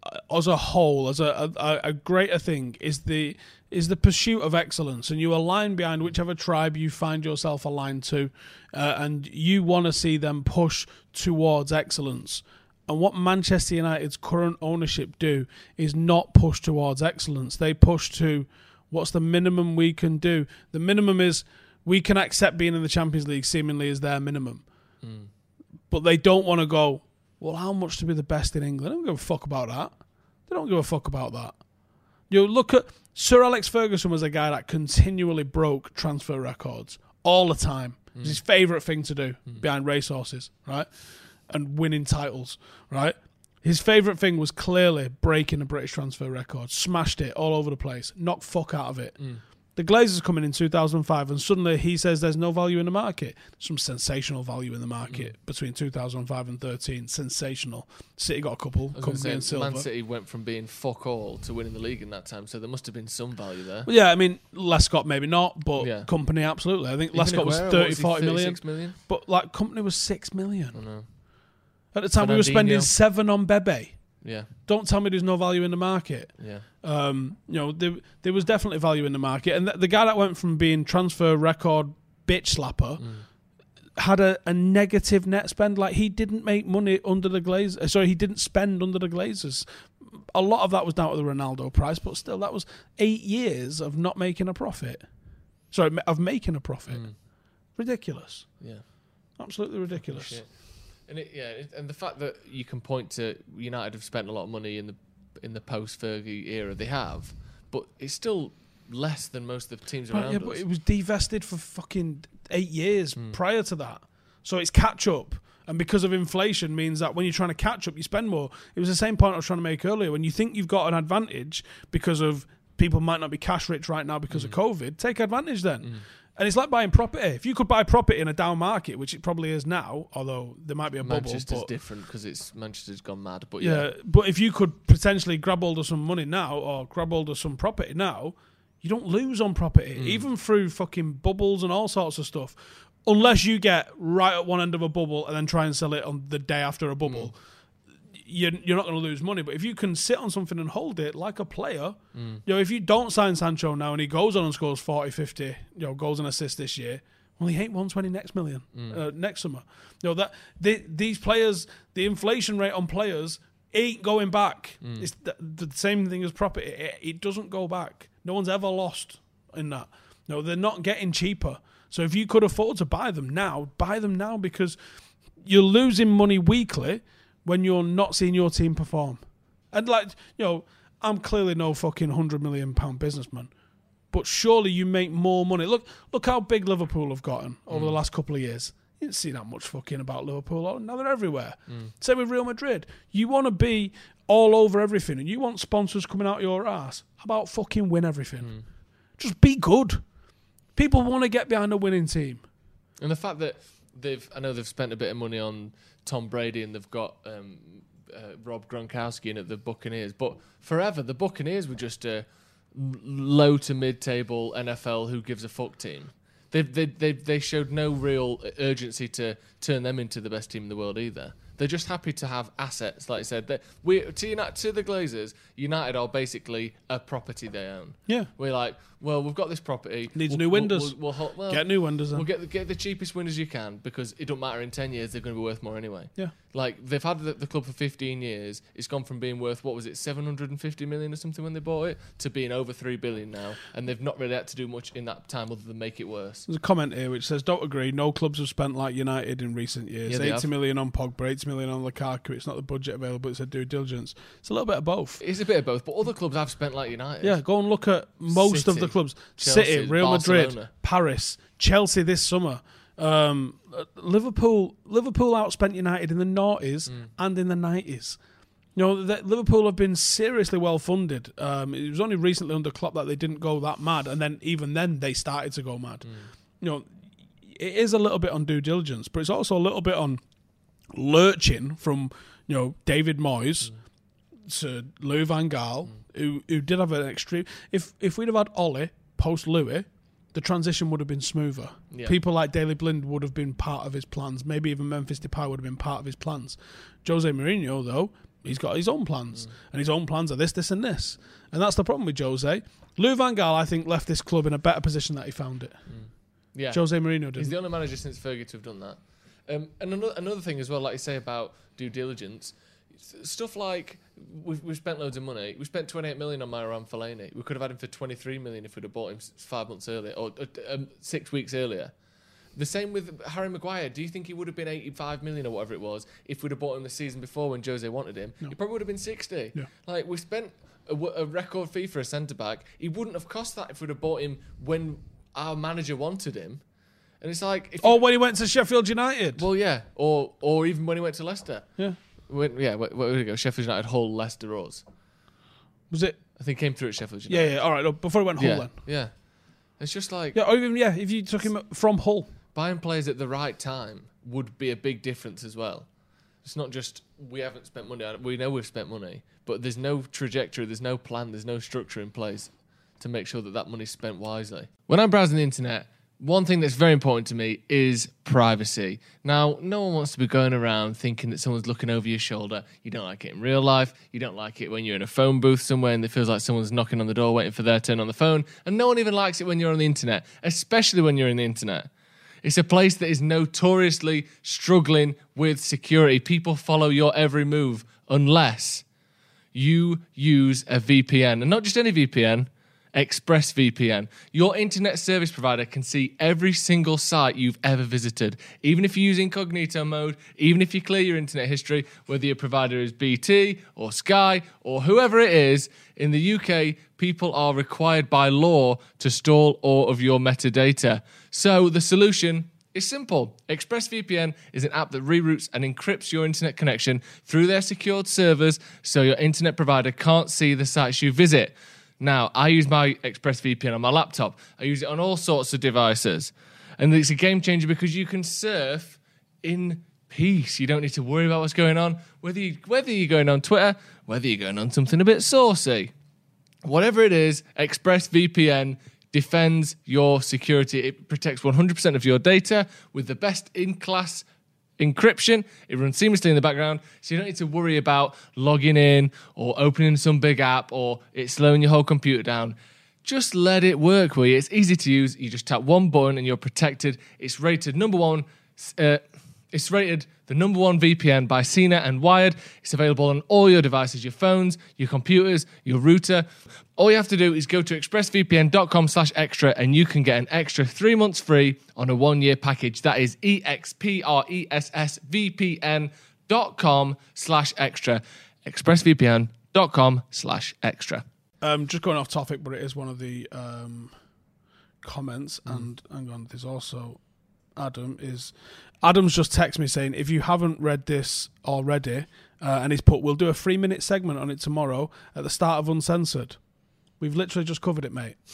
as a whole, as a, a, a greater thing, is the is the pursuit of excellence, and you align behind whichever tribe you find yourself aligned to, uh, and you want to see them push towards excellence. And what Manchester United's current ownership do is not push towards excellence. They push to what's the minimum we can do. The minimum is we can accept being in the Champions League seemingly as their minimum. Mm. But they don't want to go, well, how much to be the best in England? They don't give a fuck about that. They don't give a fuck about that. You look at Sir Alex Ferguson was a guy that continually broke transfer records all the time. Mm. It was his favourite thing to do mm. behind racehorses, right? And winning titles, right? His favourite thing was clearly breaking the British transfer record. Smashed it all over the place. Knocked fuck out of it. Mm. The Glazers come in in two thousand five and suddenly he says there's no value in the market. Some sensational value in the market mm. between two thousand five and thirteen. Sensational. City got a couple. Company and Silver. Man City went from being fuck all to winning the league in that time, so there must have been some value there. Well, yeah, I mean, Lescott maybe not, but yeah. Company absolutely. I think Lescott was thirty, forty million. million. But like Company was six million. I know. At the time, Fernandinho. We were spending seven on Bebe. Yeah. Don't tell me there's no value in the market. Yeah. Um, you know, there, there was definitely value in the market. And the, the guy that went from being transfer record bitch slapper mm. had a, a negative net spend. Like, he didn't make money under the Glazers. Sorry, he didn't spend under the Glazers. A lot of that was down to the Ronaldo price, but still, that was eight years of not making a profit. Sorry, of making a profit. Mm. Ridiculous. Yeah. Absolutely ridiculous. Shit. And it, yeah, it, and the fact that you can point to United have spent a lot of money in the in the post-Fergie era, they have, but it's still less than most of the teams around right, yeah, us. But it was divested for fucking eight years mm. prior to that, so it's catch up. And because of inflation, means that when you're trying to catch up, you spend more. It was the same point I was trying to make earlier. When you think you've got an advantage because of people might not be cash rich right now because mm. of COVID, take advantage then. Mm. And it's like buying property. If you could buy property in a down market, which it probably is now, although there might be a bubble. Manchester's but, different because it's Manchester's gone mad. But yeah, yeah, but if you could potentially grab hold of some money now or grab hold of some property now, you don't lose on property, mm. even through fucking bubbles and all sorts of stuff. Unless you get right at one end of a bubble and then try and sell it on the day after a bubble. Mm. You're, you're not going to lose money. But if you can sit on something and hold it like a player, mm. you know, if you don't sign Sancho now and he goes on and scores forty, fifty, you know, goals and assists this year, well, he ain't one twenty next million, mm. uh, next summer. You know, that they, these players, the inflation rate on players ain't going back. Mm. It's the, the same thing as property. It, it doesn't go back. No one's ever lost in that. No, they're not getting cheaper. So if you could afford to buy them now, buy them now because you're losing money weekly when you're not seeing your team perform. And like, you know, I'm clearly no fucking one hundred million pound businessman, but surely you make more money. Look look how big Liverpool have gotten over mm. the last couple of years. You didn't see that much fucking about Liverpool. Now they're everywhere. Mm. Same with Real Madrid. You want to be all over everything and you want sponsors coming out your ass. How about fucking win everything? Mm. Just be good. People want to get behind a winning team. And the fact that they've, I know they've spent a bit of money on Tom Brady and they've got um, uh, Rob Gronkowski in at the Buccaneers, but forever the Buccaneers were just a low to mid-table N F L who gives a fuck team. They they they they showed no real urgency to turn them into the best team in the world either. They're just happy to have assets, like I said. That we to United, to the Glazers, United are basically a property they own. Yeah, we're like, well, we've got this property. Needs we'll, new windows. We'll, we'll, well, get new windows. Then. We'll get the, get the cheapest windows you can because it don't matter in ten years they're going to be worth more anyway. Yeah, like they've had the, the club for fifteen years. It's gone from being worth what was it, seven hundred and fifty million or something when they bought it, to being over three billion now, and they've not really had to do much in that time other than make it worse. There's a comment here which says, "Don't agree. No clubs have spent like United in recent years. Yeah, eighty million on Pogba, eighty million on Lukaku. It's not the budget available. It's a due diligence. It's a little bit of both. It's a bit of both, but other clubs have spent like United. Yeah, go and look at most City, of the clubs. Chelsea, City, Real Barcelona. Madrid, Paris, Chelsea this summer. Um, Liverpool Liverpool outspent United in the noughties mm. and in the nineties. You know, the, Liverpool have been seriously well funded. Um, it was only recently under Klopp that they didn't go that mad, and then even then they started to go mad. Mm. You know, it is a little bit on due diligence, but it's also a little bit on lurching from, you know, David Moyes mm. to Louis van Gaal, mm. who who did have an extreme. If if we'd have had Ole post Louis, the transition would have been smoother. Yeah. People like Daley Blind would have been part of his plans. Maybe even Memphis Depay would have been part of his plans. Jose Mourinho, though, He's got his own plans, mm. and his own plans are this, this, and this. And that's the problem with Jose. Lou Van Gaal, I think, left this club in a better position than he found it. Mm. Yeah, Jose Mourinho did. He's the only manager since Fergie to have done that. Um, and another, another thing as well, like you say about due diligence, stuff like we've, we've spent loads of money. We spent twenty-eight million on Myron Fellaini. We could have had him for twenty-three million if we'd have bought him five months earlier or uh, um, six weeks earlier. The same with Harry Maguire. Do you think he would have been eighty-five million or whatever it was if we'd have bought him the season before when Jose wanted him? No. He probably would have been sixty. Yeah. Like, we spent a, a record fee for a centre-back. He wouldn't have cost that if we'd have bought him when our manager wanted him. And it's like... If or you, when he went to Sheffield United. Well, yeah. Or or even when he went to Leicester. Yeah. When, yeah, where, where did he go? Sheffield United, Hull, Leicester, us. Was it? I think he came through at Sheffield United. Yeah, yeah. All right. Look, before he went Hull yeah, then. Yeah. It's just like... Yeah, or even, yeah, if you took him from Hull. Buying players at the right time would be a big difference as well. It's not just we haven't spent money on it. We know we've spent money, but there's no trajectory, there's no plan, there's no structure in place to make sure that that money's spent wisely. When I'm browsing the internet, one thing that's very important to me is privacy. Now, no one wants to be going around thinking that someone's looking over your shoulder. You don't like it in real life. You don't like it when you're in a phone booth somewhere and it feels like someone's knocking on the door waiting for their turn on the phone. And no one even likes it when you're on the internet, especially when you're in the internet. It's a place that is notoriously struggling with security. People follow your every move unless you use a V P N. And not just any V P N, ExpressVPN. Your internet service provider can see every single site you've ever visited. Even if you use incognito mode, even if you clear your internet history, whether your provider is B T or Sky or whoever it is, in the U K, people are required by law to store all of your metadata. So the solution is simple. ExpressVPN is an app that reroutes and encrypts your internet connection through their secured servers so your internet provider can't see the sites you visit. Now, I use my ExpressVPN on my laptop. I use it on all sorts of devices. And it's a game changer because you can surf in peace. You don't need to worry about what's going on, whether, you, whether you're going on Twitter, whether you're going on something a bit saucy. Whatever it is, ExpressVPN defends your security. It protects one hundred percent of your data with the best in-class encryption. It runs seamlessly in the background, so you don't need to worry about logging in or opening some big app or it slowing your whole computer down. Just let it work for you. It's easy to use. You just tap one button and you're protected. It's rated number one. Uh, it's rated the number one V P N by C net and Wired. It's available on all your devices, your phones, your computers, your router. All you have to do is go to expressvpn.com slash extra and you can get an extra three months free on a one-year package. That is E-X-P-R-E-S-S-V-P-N.com slash extra. expressvpn.com slash extra. Um, just going off topic, but it is one of the um, comments. Mm. And hang on, there's also Adam is... Adam's just texted me saying, if you haven't read this already, uh, and he's put, we'll do a three-minute segment on it tomorrow at the start of Uncensored. We've literally just covered it, mate.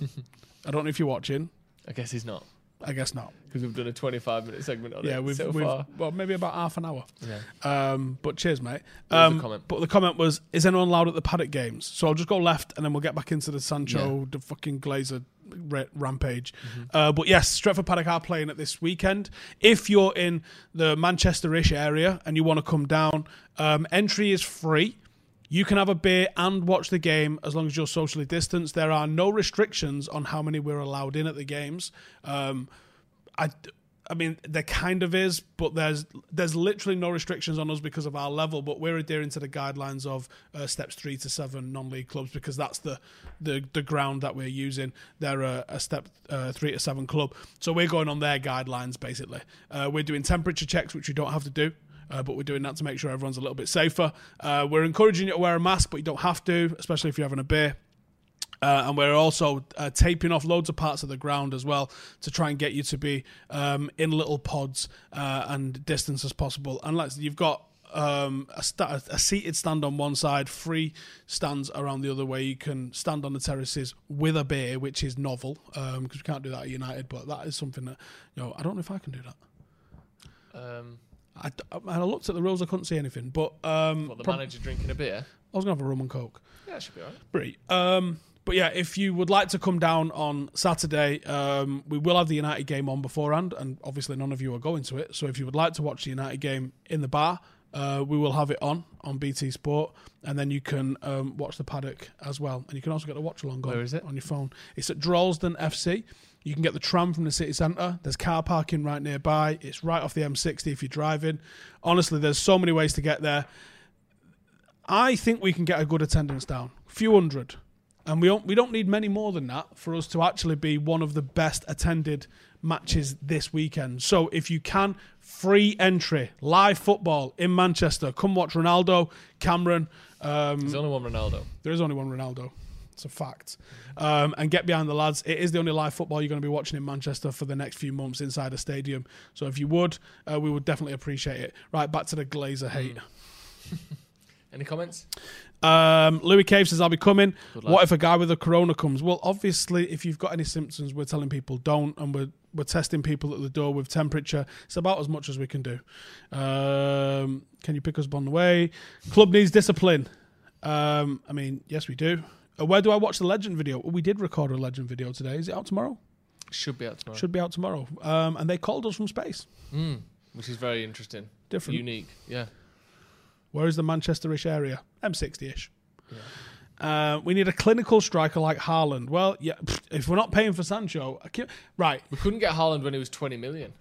I don't know if you're watching. I guess he's not. I guess not. Because we've done a twenty-five minute segment on yeah, it we've, so we've, far. Well, maybe about half an hour. Yeah. Um, but cheers, mate. Um, the comment? But the comment was, is anyone allowed at the Paddock games? So I'll just go left and then we'll get back into the Sancho, Yeah. the fucking Glazer ra- rampage. Mm-hmm. Uh, but yes, Stretford Paddock are playing it this weekend. If you're in the Manchester-ish area and you want to come down, um, entry is free. You can have a beer and watch the game as long as you're socially distanced. There are no restrictions on how many we're allowed in at the games. Um, I, I mean, there kind of is, but there's there's literally no restrictions on us because of our level. But we're adhering to the guidelines of uh, steps three to seven non-league clubs because that's the the, the ground that we're using. They're a, a step uh, three to seven club, so we're going on their guidelines basically. Uh, we're doing temperature checks, which we don't have to do. Uh, but we're doing that to make sure everyone's a little bit safer. Uh, we're encouraging you to wear a mask, but you don't have to, especially if you're having a beer. Uh, and we're also uh, taping off loads of parts of the ground as well to try and get you to be um, in little pods uh, and distance as possible. And like you've got um, a, sta- a seated stand on one side, free stands around the other way. You can stand on the terraces with a beer, which is novel because um, we can't do that at United. But that is something that, you know, I don't know if I can do that. Um... I, I looked at the rules, I couldn't see anything. But um, what, the prob- manager drinking a beer? I was going to have a rum and coke. Yeah, it should be all right. Pretty. Um, but yeah, if you would like to come down on Saturday, um, we will have the United game on beforehand, and obviously none of you are going to it. So if you would like to watch the United game in the bar, Uh, we will have it on on B T Sport, and then you can um, watch the paddock as well. And you can also get the watch along on, Where is it? on your phone. It's at Droylsden F C. You can get the tram from the city centre. There's car parking right nearby. It's right off the M sixty if you're driving. Honestly, there's so many ways to get there. I think we can get a good attendance down, a few hundred. And we don't, we don't need many more than that for us to actually be one of the best attended matches this weekend. So if you can, free entry, live football in Manchester. Come watch Ronaldo, Cameron. Um, There's only one Ronaldo. There is only one Ronaldo. It's a fact. Um, and get behind the lads. It is the only live football you're going to be watching in Manchester for the next few months inside a stadium. So if you would, uh, we would definitely appreciate it. Right, back to the Glazer hate. Any comments? Um, Louis Cave says, I'll be coming. What if a guy with a corona comes? Well, obviously, if you've got any symptoms, we're telling people don't, and we're we're testing people at the door with temperature. It's about as much as we can do. Um, can you pick us on the way? Club needs discipline. Um, I mean, yes, we do. Uh, where do I watch the Legend video? Well, we did record a Legend video today. Is it out tomorrow? Should be out tomorrow. Should be out tomorrow. Um, and they called us from space. Mm, which is very interesting. Different. Unique, yeah. Where is the Manchester-ish area? M sixty-ish. Yeah. Uh, we need a clinical striker like Haaland. Well, yeah, if we're not paying for Sancho, I can't, right. We couldn't get Haaland when he was twenty million.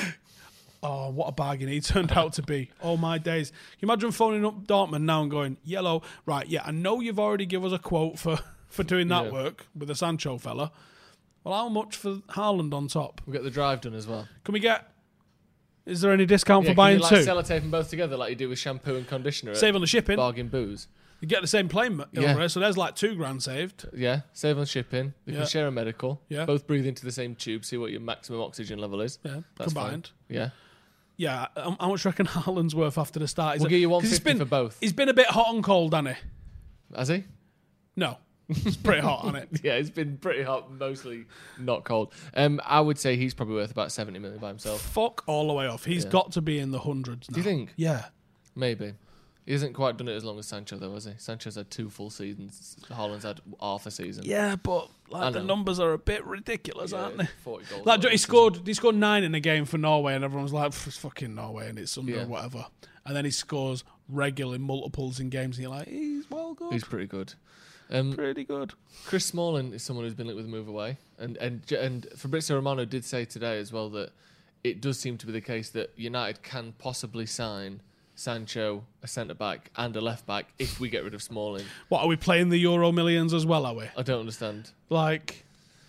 Oh, what a bargain he turned out to be. Oh, my days. Can you imagine phoning up Dortmund now and going, yellow, right, yeah, I know you've already given us a quote for, for doing that Yeah. work with the Sancho fella. Well, how much for Haaland on top? We'll get the drive done as well. Can we get... Is there any discount Yeah, for buying can you, two? like, sellotape them both together like you do with shampoo and conditioner? at Save on the shipping. Bargain booze. You get the same plane over Yeah. it, so there's like two grand saved. Yeah, save on shipping. You Yeah. can share a medical. Yeah. Both breathe into the same tube, see what your maximum oxygen level is. Yeah, That's combined. Fine. Yeah. Yeah, how how much do you reckon Haaland's worth after the start? Is We'll it- give you 'cause he's one fifty been- for both. He's been a bit hot and cold, hasn't he? Has he? No. It's pretty hot, isn't it? Yeah, it's been pretty hot, mostly not cold. Um, I would say he's probably worth about seventy million by himself. Fuck all the way off. He's Yeah. got to be in the hundreds now. Do you think? Yeah. Maybe. He hasn't quite done it as long as Sancho, though, has he? Sancho's had two full seasons. Haaland's had half a season. Yeah, but I like the know. numbers are a bit ridiculous, Yeah, aren't they? forty goals. Like or he something. scored, he scored nine in a game for Norway, and everyone's like, "It's fucking Norway," and it's under Yeah. whatever. And then he scores regular multiples in games, and you're like, "He's well good, He's pretty good. Um, pretty good." Chris Smalling is someone who's been linked with a move away, and and and Fabrizio Romano did say today as well that it does seem to be the case that United can possibly sign Sancho, a centre back, and a left back if we get rid of Smalling. What are we playing the Euro Millions as well? Are we? I don't understand. Like,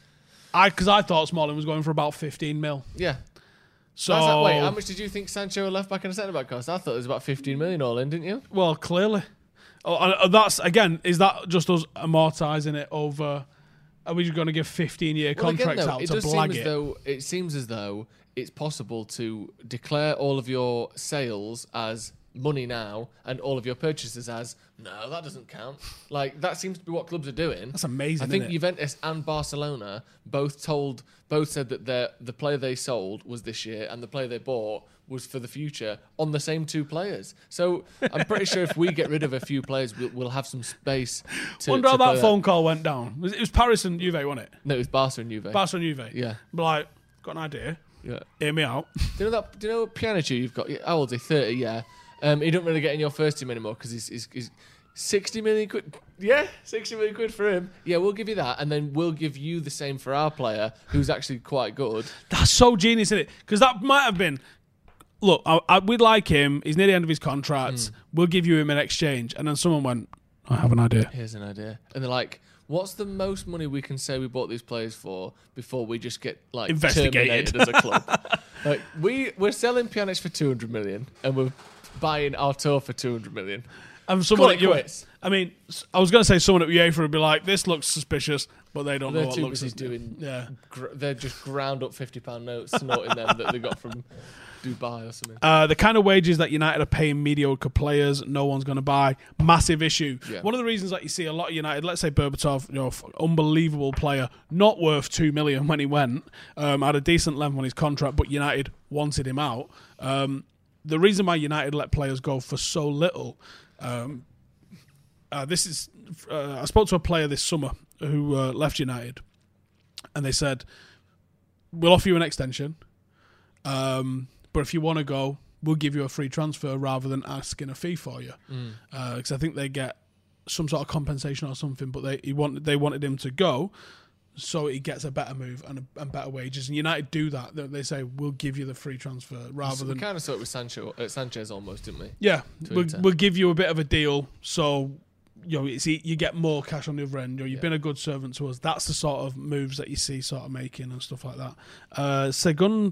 I because I thought Smalling was going for about fifteen mil. Yeah. So That's that, wait, how much did you think Sancho, a left back, and a centre back cost? I thought it was about fifteen million all in, didn't you? Well, clearly. Oh, uh, that's again. Is that just us amortising it over? Are we just going to give fifteen-year Well, again, contracts though, out it to does seem blag as it? though it seems as though it's possible to declare all of your sales as money now and all of your purchases as no, that doesn't count. Like that seems to be what clubs are doing. That's amazing, I think isn't it? Juventus and Barcelona both told both said that their the player they sold was this year and the player they bought was for the future on the same two players. So I'm pretty sure if we get rid of a few players, we'll, we'll have some space to. Wonder how to that play phone call went down. It was, it was Paris and Juve, wasn't it? No, it was Barca and Juve. Barca and Juve. Yeah. But like, got an idea. Yeah. Hear me out. Do you know that? Do you know Pjanic you've got? How old is he? Thirty. Yeah. Um, he don't really get in your first team anymore because he's, he's, he's sixty million quid. Yeah, sixty million quid for him. Yeah, we'll give you that, and then we'll give you the same for our player, who's actually quite good. That's so genius, isn't it? Because that might have been. Look, I, I, we'd like him. He's near the end of his contract. Mm. We'll give you him in exchange. And then someone went, I have an idea. Here's an idea, and they're like, "What's the most money we can say we bought these players for before we just get like Investigated. terminated as a club?" Like we we're selling Pjanic for two hundred million, and we're buying Artur for two hundred million. And someone Call at it U- quits. I mean, I was going to say someone at UEFA would be like, this looks suspicious, but they don't They're know what too looks busy suspicious. doing. Yeah. Gr- they're just ground up fifty pound notes, snorting them that they got from Dubai or something. Uh, the kind of wages that United are paying mediocre players, no one's going to buy. Massive issue. Yeah. One of the reasons that you see a lot of United, let's say Berbatov, you know, f- unbelievable player, not worth two million when he went, um, had a decent length on his contract, but United wanted him out. Um, the reason why United let players go for so little, um, uh, this is, uh, I spoke to a player this summer who uh, left United, and they said, we'll offer you an extension, um, but if you want to go, we'll give you a free transfer rather than asking a fee for you. Because mm. uh, I think they get some sort of compensation or something, but they he want, they wanted him to go so he gets a better move and, a, and better wages. And United do that. They say, we'll give you the free transfer rather so than... We kind of saw it with Sancho, uh, Sanchez almost, didn't we? Yeah. We'll, we'll give you a bit of a deal so... You know, it's, you get more cash on the other end. You know, you've yeah. been a good servant to us. That's the sort of moves that you see sort of making and stuff like that. Uh, Segun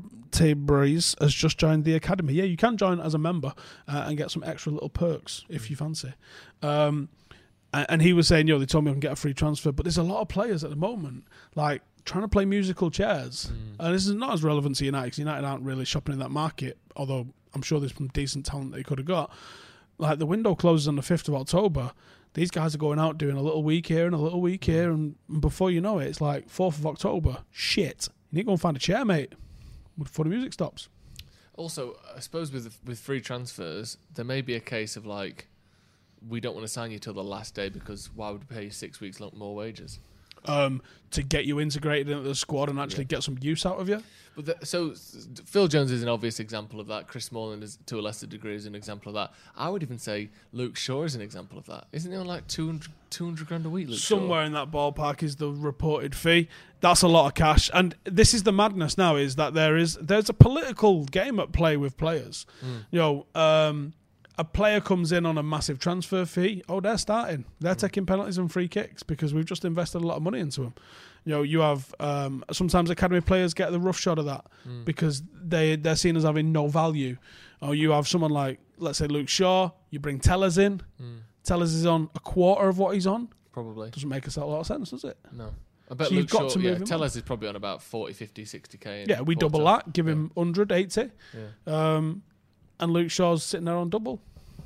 Tabriz has just joined the academy. Yeah, you can join as a member uh, and get some extra little perks if you fancy. Um, and, and he was saying, you know, they told me I can get a free transfer, but there's a lot of players at the moment, like, trying to play musical chairs. Mm. And this is not as relevant to United because United aren't really shopping in that market, although I'm sure there's some decent talent they could have got. Like, the window closes on the fifth of October. These guys are going out doing a little week here and a little week here, and before you know it, it's like fourth of October. Shit. You need to go and find a chair, mate, before the music stops. Also, I suppose with with free transfers, there may be a case of, like, we don't want to sign you till the last day because why would we pay you six weeks more wages? Um, to get you integrated into the squad and actually yeah. get some use out of you. But the, so Phil Jones is an obvious example of that. Chris Smalling is, to a lesser degree, is an example of that. I would even say Luke Shaw is an example of that. Isn't he on like two hundred, two hundred grand a week, Luke Somewhere Shaw? in that ballpark is the reported fee. That's a lot of cash. And this is the madness now, is that there is there's a political game at play with players. Mm. You know, um, a player comes in on a massive transfer fee. Oh, they're starting. They're mm. taking penalties and free kicks because we've just invested a lot of money into them. You know, you have um, sometimes academy players get the rough shot of that mm. because they they're seen as having no value. Or you have someone like, let's say, Luke Shaw. You bring Tellers in. Mm. Tellers is on a quarter of what he's on. Probably doesn't make a lot of sense, does it? No. I bet so Luke you've got Shaw, to move yeah, him Tellers is probably on about forty, fifty, sixty k. Yeah, we double that. Give him yeah. one hundred, eighty. Yeah. Um, and Luke Shaw's sitting there on double.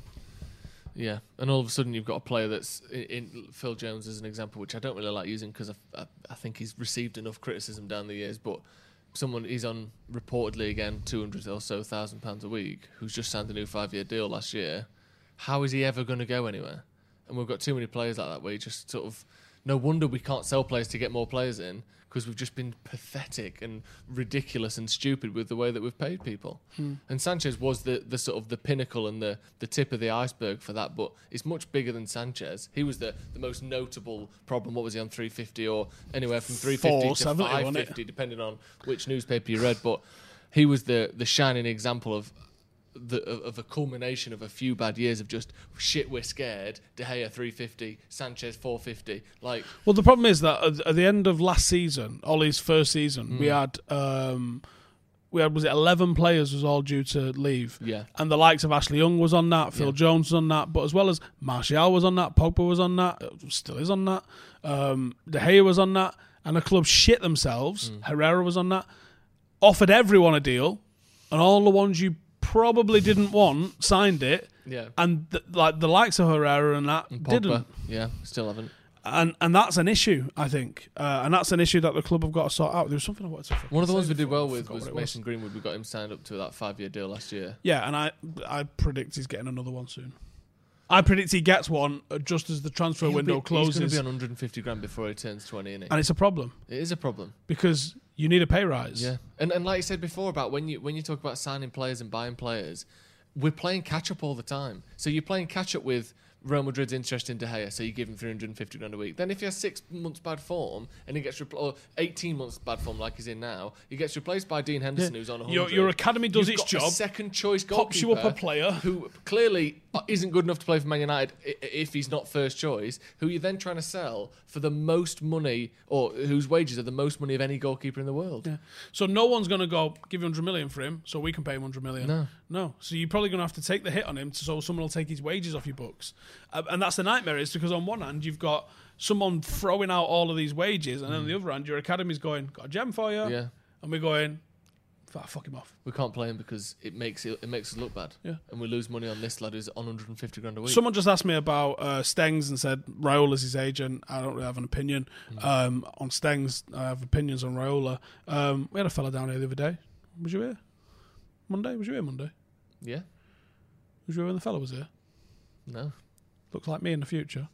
Yeah, and all of a sudden you've got a player that's in, in Phil Jones as an example, which I don't really like using because I, I, I think he's received enough criticism down the years. But someone he's on reportedly again two hundred or so thousand pounds a week, who's just signed a new five-year deal last year. How is he ever going to go anywhere? And we've got too many players like that where you just sort of no wonder we can't sell players to get more players in because we've just been pathetic and ridiculous and stupid with the way that we've paid people. Hmm. And Sanchez was the, the sort of the pinnacle and the, the tip of the iceberg for that, but it's much bigger than Sanchez. He was the, the most notable problem. What was he on, three fifty or anywhere from three fifty to five fifty, depending on which newspaper you read. But he was the, the shining example of the of a culmination of a few bad years of just shit, we're scared. De Gea three fifty, Sanchez four fifty. Like, well, the problem is that at the end of last season, Ollie's first season, mm. we had um, we had was it eleven players was all due to leave. Yeah, and the likes of Ashley Young was on that, Phil yeah. Jones was on that, but as well as Martial was on that, Pogba was on that, still is on that. Um, De Gea was on that, and the club shit themselves. Mm. Herrera was on that. Offered everyone a deal, and all the ones you probably didn't want signed it, yeah, and th- like the likes of Herrera and that and didn't, yeah, still haven't, and and that's an issue, I think, uh, and that's an issue that the club have got to sort out. There was something I wanted to. One of the ones we did well with was Mason was. Greenwood. We got him signed up to that five-year deal last year. Yeah, and I I predict he's getting another one soon. I predict he gets one just as the transfer He'll window be, closes. He's going to be on one hundred fifty grand before he turns twenty, isn't he? And it's a problem. It is a problem because you need a pay rise. Yeah, and and like you said before about when you when you talk about signing players and buying players. We're playing catch-up all the time. So you're playing catch-up with Real Madrid's interest in De Gea, so you give him three hundred fifty grand a week. Then if he has six months bad form, and he gets repl- or eighteen months bad form like he's in now, he gets replaced by Dean Henderson, yeah. who's on one hundred. Your, your academy does You've its got job. A second-choice goalkeeper. Pops you up a player. Who clearly isn't good enough to play for Man United if he's not first choice, who you're then trying to sell for the most money, or whose wages are the most money of any goalkeeper in the world. Yeah. So no one's going to go, give you one hundred million for him, so we can pay him one hundred million. No. No. So you're probably going to have to take the hit on him so someone will take his wages off your books. Uh, and that's the nightmare, is because on one hand, you've got someone throwing out all of these wages, and mm. on the other hand, your academy's going, got a gem for you. Yeah. And we're going, fuck him off. We can't play him because it makes it, it makes us look bad. Yeah. And we lose money on this lad who's on one hundred fifty grand a week. Someone just asked me about uh, Stengs and said Raiola's his agent. I don't really have an opinion. Mm. Um, on Stengs, I have opinions on Raiola. Um, we had a fella down here the other day. Was you here? Monday? Was you here Monday? Yeah. Was you here when the fella was here? No. Looks like me in the future.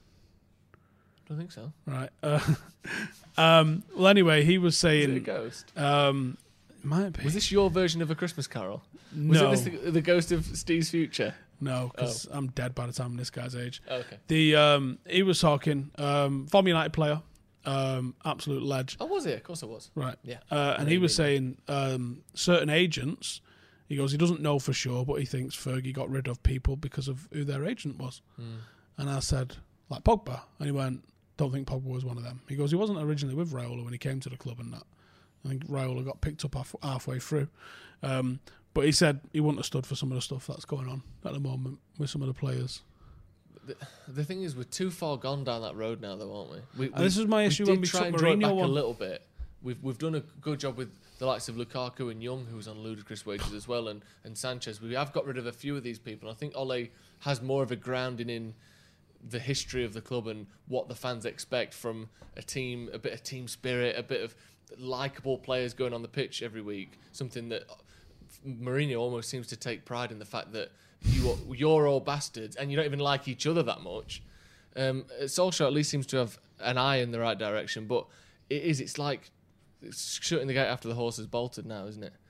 I don't think so. Right. Uh, um, well, anyway, he was saying... Is it a ghost? Um, might be. Was this your version of A Christmas Carol? No. Was it this the, the ghost of Steve's future? No, because oh. I'm dead by the time I'm this guy's age. Oh, okay. The um, he was talking, um, former United player, um, absolute ledge. Oh, was he? Of course it was. Right. Yeah. Uh, and he was saying um, certain agents, he goes, he doesn't know for sure, but he thinks Fergie got rid of people because of who their agent was. Mm. And I said, like Pogba. And he went, don't think Pogba was one of them. He goes, he wasn't originally with Raiola when he came to the club and that. I think Raiola got picked up half, halfway through. Um, but he said he wouldn't have stood for some of the stuff that's going on at the moment with some of the players. The, the thing is, we're too far gone down that road now, though, aren't we? we, we this is my issue we when we try took and draw it Mourinho back on. a little bit. We've we've done a good job with the likes of Lukaku and Young, who's on ludicrous wages as well, and, and Sanchez. We have got rid of a few of these people. I think Ole has more of a grounding in the history of the club and what the fans expect from a team, a bit of team spirit, a bit of likeable players going on the pitch every week. Something that Mourinho almost seems to take pride in, the fact that you are, you're all bastards and you don't even like each other that much. Um, Solskjaer at least seems to have an eye in the right direction, but it is, it's like it's shutting the gate after the horse has bolted now, isn't it?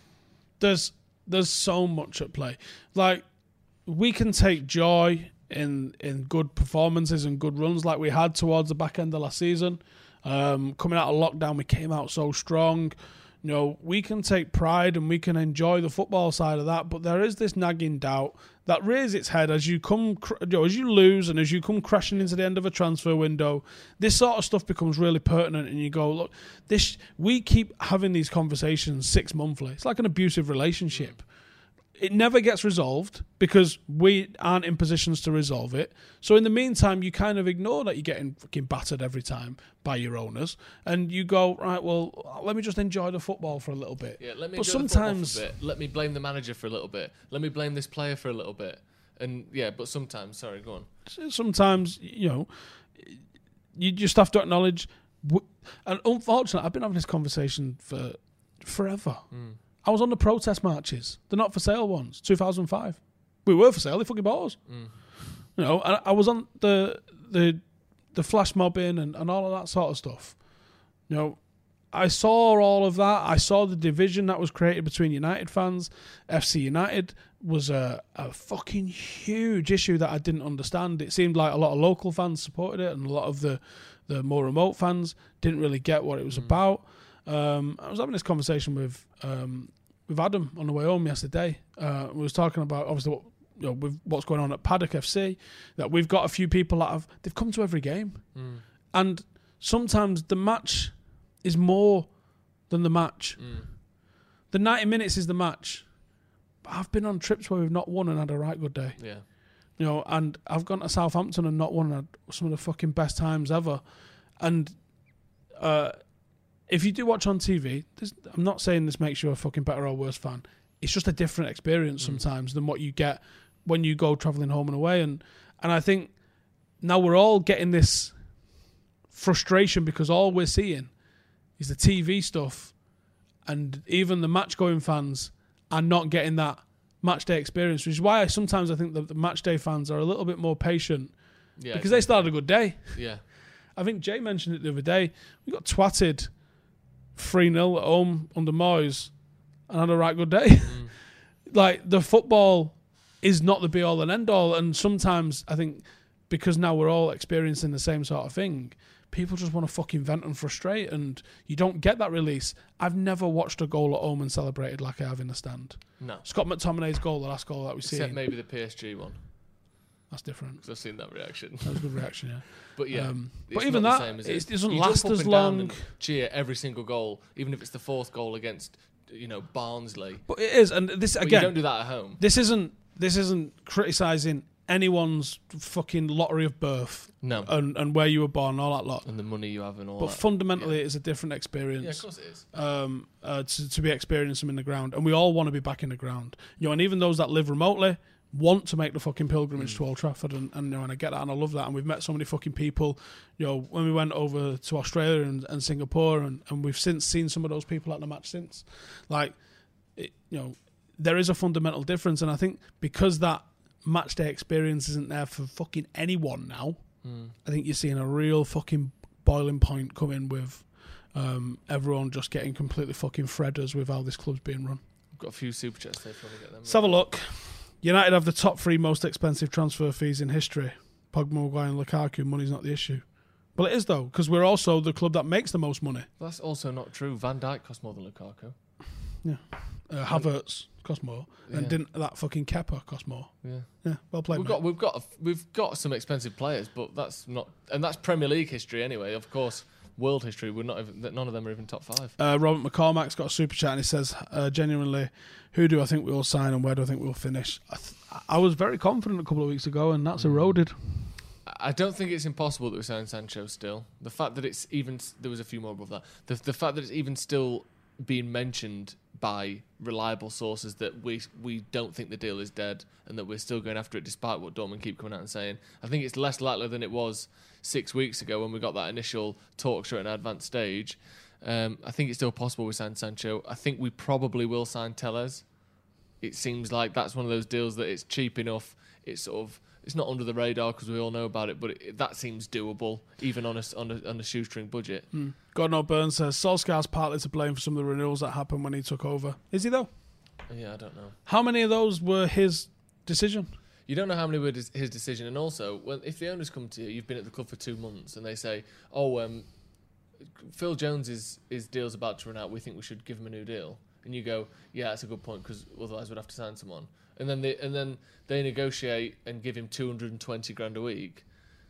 There's there's so much at play. Like, we can take joy in in good performances and good runs like we had towards the back end of last season. Um, coming out of lockdown, we came out so strong. You know, we can take pride and we can enjoy the football side of that, but there is this nagging doubt that rears its head as you come, you know, as you lose and as you come crashing into the end of a transfer window. This sort of stuff becomes really pertinent, and you go, look, this. We keep having these conversations six monthly. It's like an abusive relationship. It never gets resolved because we aren't in positions to resolve it. So in the meantime, you kind of ignore that you're getting fucking battered every time by your owners, and you go, right, well, let me just enjoy the football for a little bit. Yeah, let me but enjoy sometimes, the football for a bit. Let me blame the manager for a little bit. Let me blame this player for a little bit. And yeah, but sometimes, sorry, go on. Sometimes, you know, you just have to acknowledge, and unfortunately, I've been having this conversation for forever. Mm. I was on the protest marches, the not for sale ones, two thousand five. We were for sale, they fucking bought us. Mm. You know, I, I was on the the the flash mobbing and, and all of that sort of stuff. You know, I saw all of that. I saw the division that was created between United fans. F C United was a, a fucking huge issue that I didn't understand. It seemed like a lot of local fans supported it, and a lot of the, the more remote fans didn't really get what it was mm. about. Um, I was having this conversation with um, with Adam on the way home yesterday. Uh, we was talking about obviously what, you know, with what's going on at Paddock F C. That we've got a few people that have they've come to every game, mm. and sometimes the match is more than the match. Mm. The ninety minutes is the match. But I've been on trips where we've not won and had a right good day. Yeah, you know, and I've gone to Southampton and not won and had some of the fucking best times ever, and. Uh, If you do watch on T V, I'm not saying this makes you a fucking better or worse fan. It's just a different experience sometimes mm. than what you get when you go travelling home and away. And and I think now we're all getting this frustration because all we're seeing is the T V stuff, and even the match-going fans are not getting that match day experience, which is why I, sometimes I think the, the match day fans are a little bit more patient yeah, because exactly. they started a good day. Yeah, I think Jay mentioned it the other day. We got twatted three nil at home under Moyes and had a right good day. Mm. Like, the football is not the be-all and end-all, and sometimes I think because now we're all experiencing the same sort of thing, people just want to fucking vent and frustrate, and you don't get that release. I've never watched a goal at home and celebrated like I have in the stand. No. Scott McTominay's goal, the last goal that we see. Except maybe the P S G one. That's different. Because I've seen that reaction. That was a good reaction, yeah. But yeah, um, but even that, same, it? it doesn't you last jump up as and long. Down and cheer every single goal, even if it's the fourth goal against, you know, Barnsley. But it is, and this but again, you don't do that at home. This isn't. This isn't criticising anyone's fucking lottery of birth. No. And, and where you were born, and all that lot. And the money you have and all but that. But fundamentally, yeah. it is a different experience. Yeah, of course it is. Um, uh, to, to be experiencing them in the ground, and we all want to be back in the ground. You know, and even those that live remotely want to make the fucking pilgrimage mm. to Old Trafford, and, and you know, and I get that, and I love that, and we've met so many fucking people. You know, when we went over to Australia and, and Singapore, and, and we've since seen some of those people at the match since. Like, it, you know, there is a fundamental difference, and I think because that match day experience isn't there for fucking anyone now, mm. I think you're seeing a real fucking boiling point come in with um, everyone just getting completely fucking fredders with how this club's being run. We've got a few super chats there if you want to get them. Let's have a look. United have the top three most expensive transfer fees in history. Pogba, Maguire and Lukaku. Money's not the issue. Well, it is, though, because we're also the club that makes the most money. That's also not true. Van Dijk costs more than Lukaku. Yeah. Uh, Havertz cost more. And Yeah. didn't that fucking Kepa cost more? Yeah. Yeah, well played, We've mate. got we've got we've got some expensive players, but that's not, and that's Premier League history anyway. Of course, world history. We're not even, none of them are even top five. Uh, Robert McCormack's got a super chat and he says, uh, genuinely, who do I think we'll sign and where do I think we'll finish? I, th- I was very confident a couple of weeks ago and that's eroded. I don't think it's impossible that we sign Sancho still. The fact that it's even there was a few more above that. The the fact that it's even still being mentioned by reliable sources that we we don't think the deal is dead and that we're still going after it despite what Dortmund keep coming out and saying. I think it's less likely than it was six weeks ago when we got that initial talks at an advanced stage. Um, I think it's still possible we sign Sancho. I think we probably will sign Tellez. It seems like that's one of those deals that it's cheap enough. It's sort of it's not under the radar because we all know about it, but it, that seems doable even on a on a, on a shoestring budget. Mm. Gordon Burns says Solskjaer's partly to blame for some of the renewals that happened when he took over. Is he though? Yeah, I don't know. How many of those were his decision? You don't know how many were his his decision, and also, well, if the owners come to you, you've been at the club for two months, and they say, "Oh, um, Phil Jones's his deal's about to run out. We think we should give him a new deal," and you go, "Yeah, that's a good point because otherwise we'd have to sign someone." And then they and then they negotiate and give him two hundred and twenty grand a week.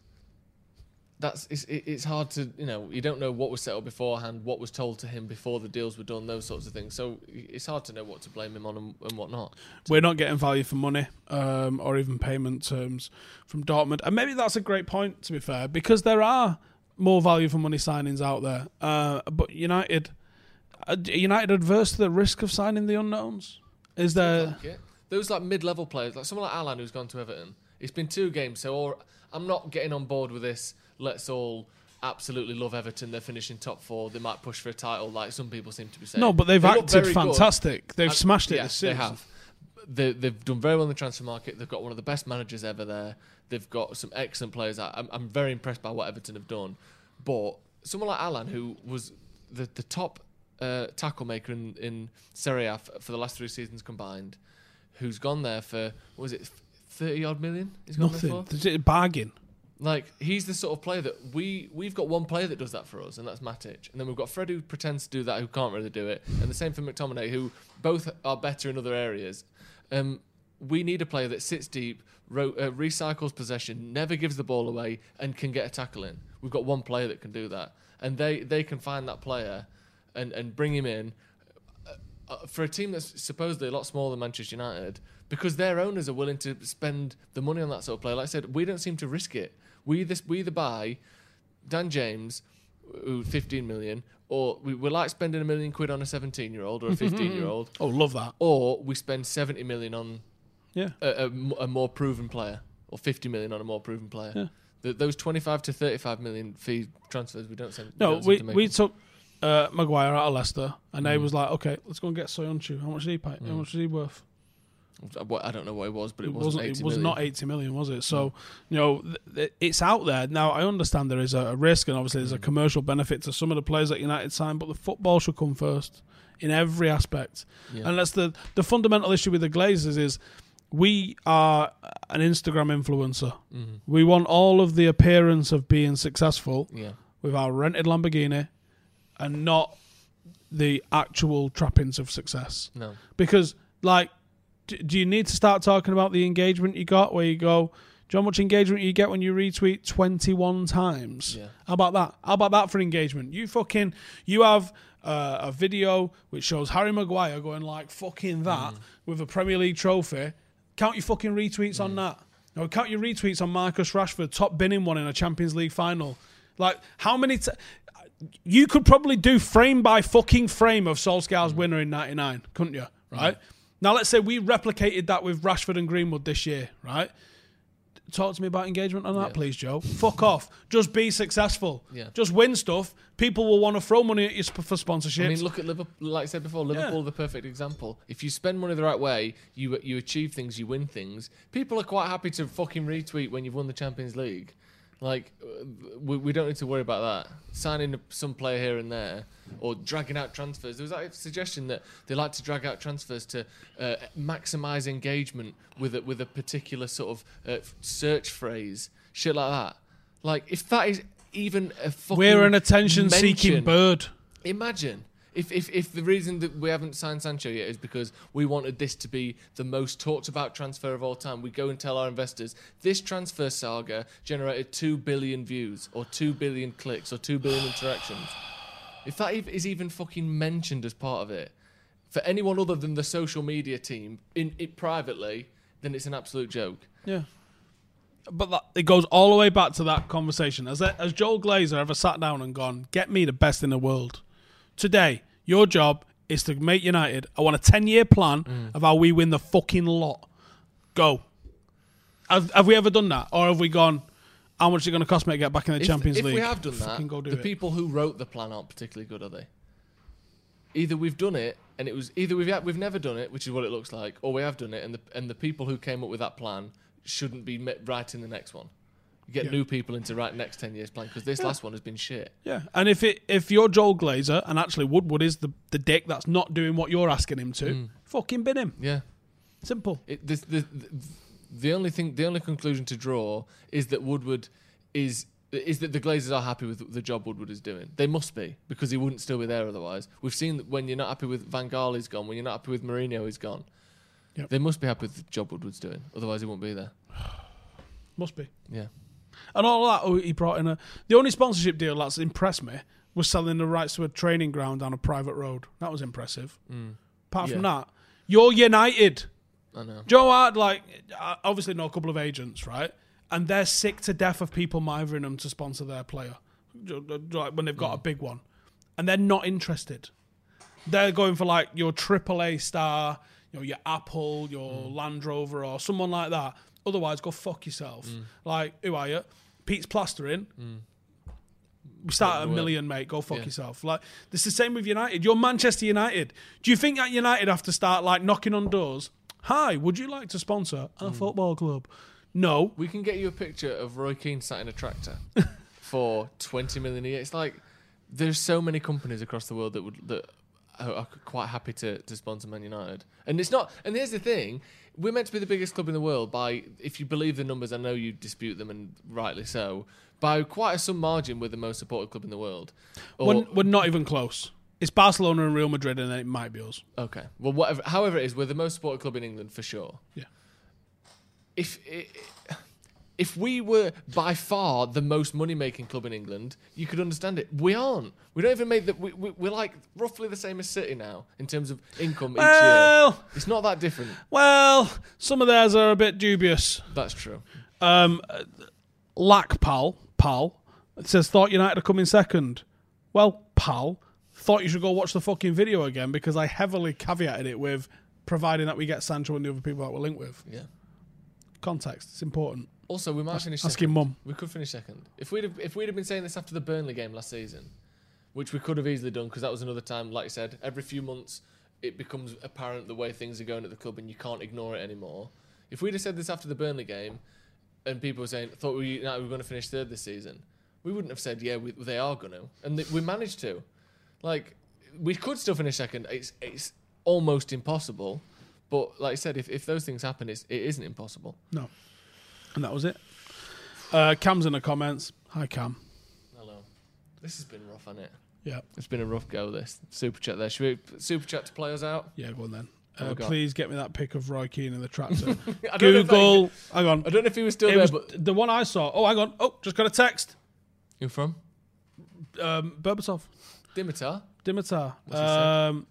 That's it's it's hard to you know you don't know what was set up beforehand, what was told to him before the deals were done, those sorts of things. So it's hard to know what to blame him on and, and what not. We're not getting value for money um, or even payment terms from Dortmund, and maybe that's a great point to be fair because there are more value for money signings out there. Uh, but United, uh, United adverse to the risk of signing the unknowns. Is there? Like it. Those like mid-level players, like someone like Alan who's gone to Everton. It's been two games, so all, I'm not getting on board with this. Let's all absolutely love Everton. They're finishing top four. They might push for a title, like some people seem to be saying. No, but they've they look acted very fantastic. good. They've And, smashed it yeah, this season. They have. They, they've done very well in the transfer market. They've got one of the best managers ever there. They've got some excellent players. I'm, I'm very impressed by what Everton have done. But someone like Alan, who was the, the top uh, tackle maker in, in Serie A for, for the last three seasons combined, who's gone there for, what was it, thirty odd million? He's gone Nothing. there for? There's a bargain. Like, he's the sort of player that we, we've got one player that does that for us, and that's Matic. And then we've got Fred who pretends to do that, who can't really do it. And the same for McTominay, who both are better in other areas. Um, we need a player that sits deep, ro- uh, recycles possession, never gives the ball away, and can get a tackle in. We've got one player that can do that. And they, they can find that player and, and bring him in uh, uh, for a team that's supposedly a lot smaller than Manchester United, because their owners are willing to spend the money on that sort of player. Like I said, we don't seem to risk it. We this we either buy Dan James, who fifteen million, or we, we like spending a million quid on a seventeen year old or a fifteen year old. Oh, love that. Or we spend seventy million on Yeah. a, a, a more proven player, or fifty million on a more proven player. Yeah. The, those twenty-five to thirty-five million fee transfers, we don't send. No, we, don't we seem to make we them. took uh, Maguire out of Leicester, and they Mm. was like, okay, let's go and get Soyuncu. How much did he pay? How Mm. much is he worth? I don't know what it was, but it, It wasn't. wasn't. eighty It was million. not eighty million, was it? So, you know, th- th- it's out there now. I understand there is a, a risk, and obviously there's a commercial benefit to some of the players that United signed, but the football should come first in every aspect. Yeah. And that's the the fundamental issue with the Glazers is we are an Instagram influencer. Mhm. We want all of the appearance of being successful Yeah. with our rented Lamborghini, and not the actual trappings of success. No. Because, like, do, do you need to start talking about the engagement you got where you go, do you know how much engagement you get when you retweet twenty-one times? Yeah. How about that? How about that for engagement? You fucking, you have uh, a video which shows Harry Maguire going like fucking that Mm. with a Premier League trophy. Count your fucking retweets Mm. on that. No, count your retweets on Marcus Rashford, top binning one in a Champions League final. Like, how many... T- you could probably do frame by fucking frame of Solskjaer's winner in ninety-nine, couldn't you? Right? Now, let's say we replicated that with Rashford and Greenwood this year, right? Talk to me about engagement on that, Yeah. please, Joe. Fuck off. Just be successful. Yeah. Just win stuff. People will want to throw money at you sp- for sponsorships. I mean, look at Liverpool. Like I said before, Liverpool are the perfect example. If you spend money the right way, you you achieve things, you win things. People are quite happy to fucking retweet when you've won the Champions League. Like, uh, we, we don't need to worry about that. Signing some player here and there, or dragging out transfers. There was that suggestion that they like to drag out transfers to uh, maximise engagement with a, with a particular sort of uh, search phrase, shit like that. Like, if that is even a fucking We're an attention-seeking mention, bird. Imagine. If, if if the reason that we haven't signed Sancho yet is because we wanted this to be the most talked about transfer of all time, we go and tell our investors, this transfer saga generated two billion views, or two billion clicks, or two billion interactions. If that is even fucking mentioned as part of it, for anyone other than the social media team, in it privately, then it's an absolute joke. Yeah. But that, it goes all the way back to that conversation. Has, that, has Joel Glazer ever sat down and gone, get me the best in the world? Today, your job is to make United. I want a ten-year plan mm. of how we win the fucking lot. Go. Have, have we ever done that? Or have we gone, how much is it going to cost me to get back in the if, Champions if League? If we have done that, go do the it. people who wrote the plan aren't particularly good, are they? Either we've done it, and it was either we've we've never done it, which is what it looks like, or we have done it, and the and the people who came up with that plan shouldn't be writing the next one. You get yeah. new people in to write next ten years plan, because this yeah. last one has been shit. Yeah, and if it if you're Joel Glazer, and actually Woodward is the, the dick that's not doing what you're asking him to, mm. fucking bin him. Yeah. Simple. It, this, the, the, the only thing, the only conclusion to draw is that Woodward is is that the Glazers are happy with the job Woodward is doing. They must be, because he wouldn't still be there otherwise. We've seen that when you're not happy with Van Gaal, he's gone. When you're not happy with Mourinho, he's gone. Yep. They must be happy with the job Woodward's doing. Otherwise, he won't be there. Must be. Yeah. And all that, oh, he brought in a... The only sponsorship deal that's impressed me was selling the rights to a training ground down a private road. That was impressive. Mm. Apart yeah. from that, you're United. I know. Joe Hart, like, I obviously know a couple of agents, right? And they're sick to death of people mithering them to sponsor their player, like when they've got mm. a big one. And they're not interested. They're going for, like, your triple A star, you know, your Apple, your mm. Land Rover, or someone like that. Otherwise, go fuck yourself. Mm. Like, who are you? Pete's plastering. Mm. We start at a million, mate. Go fuck yeah. yourself. Like, this is the same with United. You're Manchester United. Do you think that United have to start, like, knocking on doors? Hi, would you like to sponsor a mm. football club? No. We can get you a picture of Roy Keane sat in a tractor for twenty million a year. It's like, there's so many companies across the world that would that are quite happy to, to sponsor Man United. And it's not. And here's the thing. We're meant to be the biggest club in the world by, if you believe the numbers, I know you dispute them, and rightly so, by quite a some margin we're the most supported club in the world. Or, we're, we're not even close. It's Barcelona and Real Madrid, and then it might be us. Okay. Well, whatever. However it is, we're the most supported club in England, for sure. Yeah. If... It, If we were by far the most money-making club in England, you could understand it. We aren't. We don't even make that. We, we, we're like roughly the same as City now in terms of income well, each year. It's not that different. Well, some of theirs are a bit dubious. That's true. Um, Lack pal, pal. It says thought United are coming second. Well, pal, thought you should go watch the fucking video again, because I heavily caveated it with providing that we get Sancho and the other people that we're linked with. Yeah. Context. It's important. Also, we might Ask, finish ask second. your mum. We could finish second. If we'd have, if we'd have been saying this after the Burnley game last season, which we could have easily done, because that was another time, like I said, every few months it becomes apparent the way things are going at the club and you can't ignore it anymore. If we'd have said this after the Burnley game and people were saying, thought we, you know, we were going to finish third this season, we wouldn't have said, yeah, we, they are going to. And th- we managed to. Like, we could still finish second. It's it's almost impossible. But like I said, if, if those things happen, it's, it isn't impossible. No. And that was it. Uh, Cam's in the comments. Hi, Cam. Hello. This has been rough, hasn't it? Yeah. It's been a rough go, this. Super chat there. Should we super chat to play us out? Yeah, go on then. Oh, uh, please get me that pic of Roy Keane in the tractor. I don't know Google. if that, hang on. I don't know if he was still it there, was but the one I saw. Oh, hang on. Oh, just got a text. Who from? Um, Berbatov. Dimitar. Dimitar. What's he Um,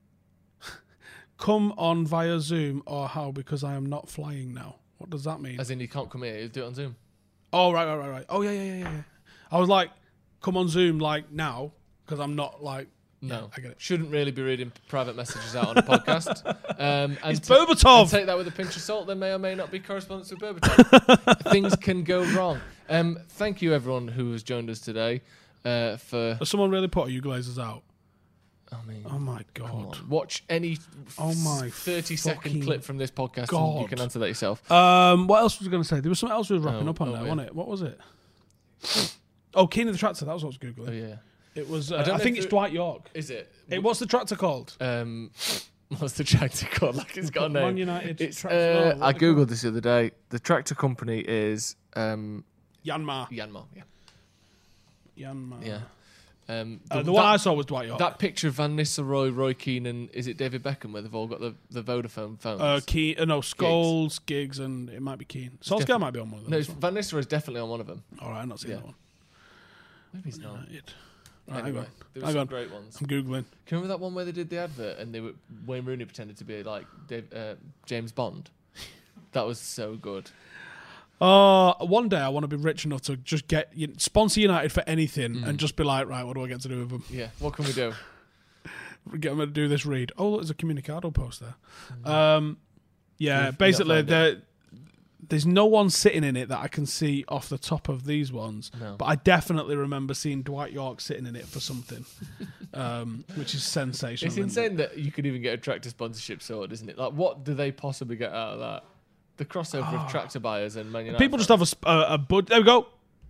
come on via Zoom or how? Because I am not flying now. What does that mean? As in, he can't come here. He'll do it on Zoom. Oh, right, right, right, right. Oh, yeah, yeah, yeah, yeah. I was like, come on Zoom, like, now, because I'm not, like... No. Yeah, I get it. Shouldn't really be reading private messages out on a podcast. Um, and it's Berbatov! And take that with a pinch of salt. There may or may not be correspondence with Berbatov. Things can go wrong. Um, thank you, everyone who has joined us today. Uh, for Has someone really put you Glazers out? I mean, oh, my God. Watch any oh my thirty-second clip from this podcast God. and you can answer that yourself. Um, what else was I going to say? There was something else we were wrapping oh, up on oh, there, yeah. wasn't it? What was it? Oh, Keenan the Tractor. That was what I was googling. Oh yeah. It was. Uh, I I, don't know think if it's it- Dwight York. Is it? Hey, what's the tractor called? Um, what's the tractor called? Like it's got a name. Man United It's, tractor. uh, no, what I are they called? googled this the other day. The tractor company is um, Yanmar. Yanmar. Yeah. Yanmar. Yeah. Um, Uh, the that, one I saw was Dwight York. that picture of Van Nistelrooy, Roy Keane, and is it David Beckham where they've all got the, the Vodafone phones? uh, Keen, uh, no, Scholes, Giggs, and it might be Keane. Solskjaer definitely- might be on one of them. no, as it's- well. Van Nistelrooy's definitely on one of them. All right, I'm not seeing Yeah. that one. Maybe he's not. United. Right, Anyway, hang on. there were Hang some on. great ones. I'm googling. Can you remember that one where they did the advert and they were Wayne Rooney pretended to be like Dave, uh, James Bond? That was so good. Uh, one day I want to be rich enough to just get you, sponsor United for anything Mm. and just be like, right, what do I get to do with them? Yeah. What can we do? Get them to do this read. Oh, look, there's a Communicado post there. Um, yeah, You've- basically, you've got to there, there's no one sitting in it that I can see off the top of these ones. No. But I definitely remember seeing Dwight York sitting in it for something, um, which is sensational. It's insane that you could even get a tractor sponsorship sorted, isn't it? Like, what do they possibly get out of that? The crossover of tractor buyers and Man United. People just fans. have a, sp- a, a bud. There we go.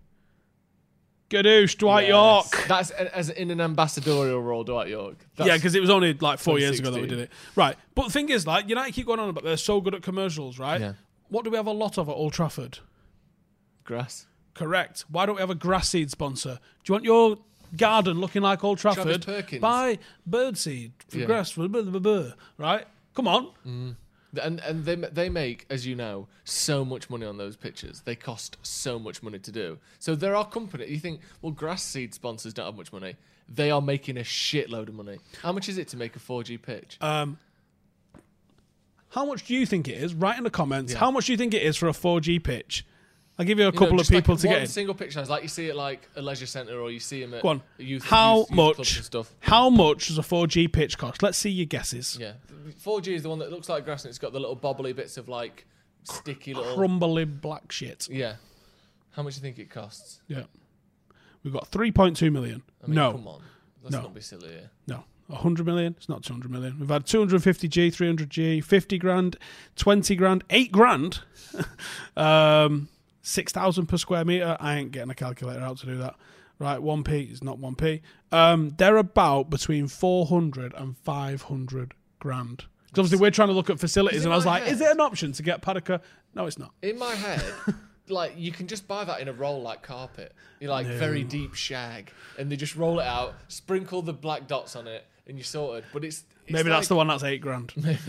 Gadoosh, Dwight Yes. York. That's as in an ambassadorial role, Dwight York. That's, Yeah, because it was only like four years ago that we twenty did sixteen. it. Right. But the thing is, like, United keep going on about they're so good at commercials, right? Yeah. What do we have a lot of at Old Trafford? grass. Correct. Why don't we have a grass seed sponsor? Do you want your garden looking like Old Trafford? Perkins. Buy birdseed for Yeah. grass. Blah, blah, blah, blah. Right? Come on. And and they they make, as you know, so much money on those pictures. They cost so much money to do. So there are companies. You think, well, grass seed sponsors don't have much money. They are making a shitload of money. How much is it to make a four G pitch? Um, how much do you think it is? Write in the comments. Yeah. How much do you think it is for a four G pitch? I'll give you a You know, couple of just like people to one get in. single pitch size, like you see it like a leisure centre or you see them at Go on. youth, How youth, youth clubs much? and stuff. How much does a four G pitch cost? Let's see your guesses. Yeah, four G is the one that looks like grass and it's got the little bobbly bits of like sticky little. Crumbly black shit. Yeah. How much do you think it costs? Yeah. We've got three point two million. I mean, no. come on, let's No. not be silly here. No. one hundred million? It's not two hundred million. We've had two hundred fifty G, three hundred G, fifty grand, twenty grand, eight grand. um, six thousand per square metre. I ain't getting a calculator out to do that. Right, one p is not one p. Um, they're about between four hundred and five hundred grand. Because obviously we're trying to look at facilities, in and I was my like, head- is it an option to get Paddock? No, it's not. In my head, like you can just buy that in a roll like carpet. You're like very deep shag, and they just roll it out, sprinkle the black dots on it, and you're sorted. But it's, it's Maybe like, that's the one that's eight grand.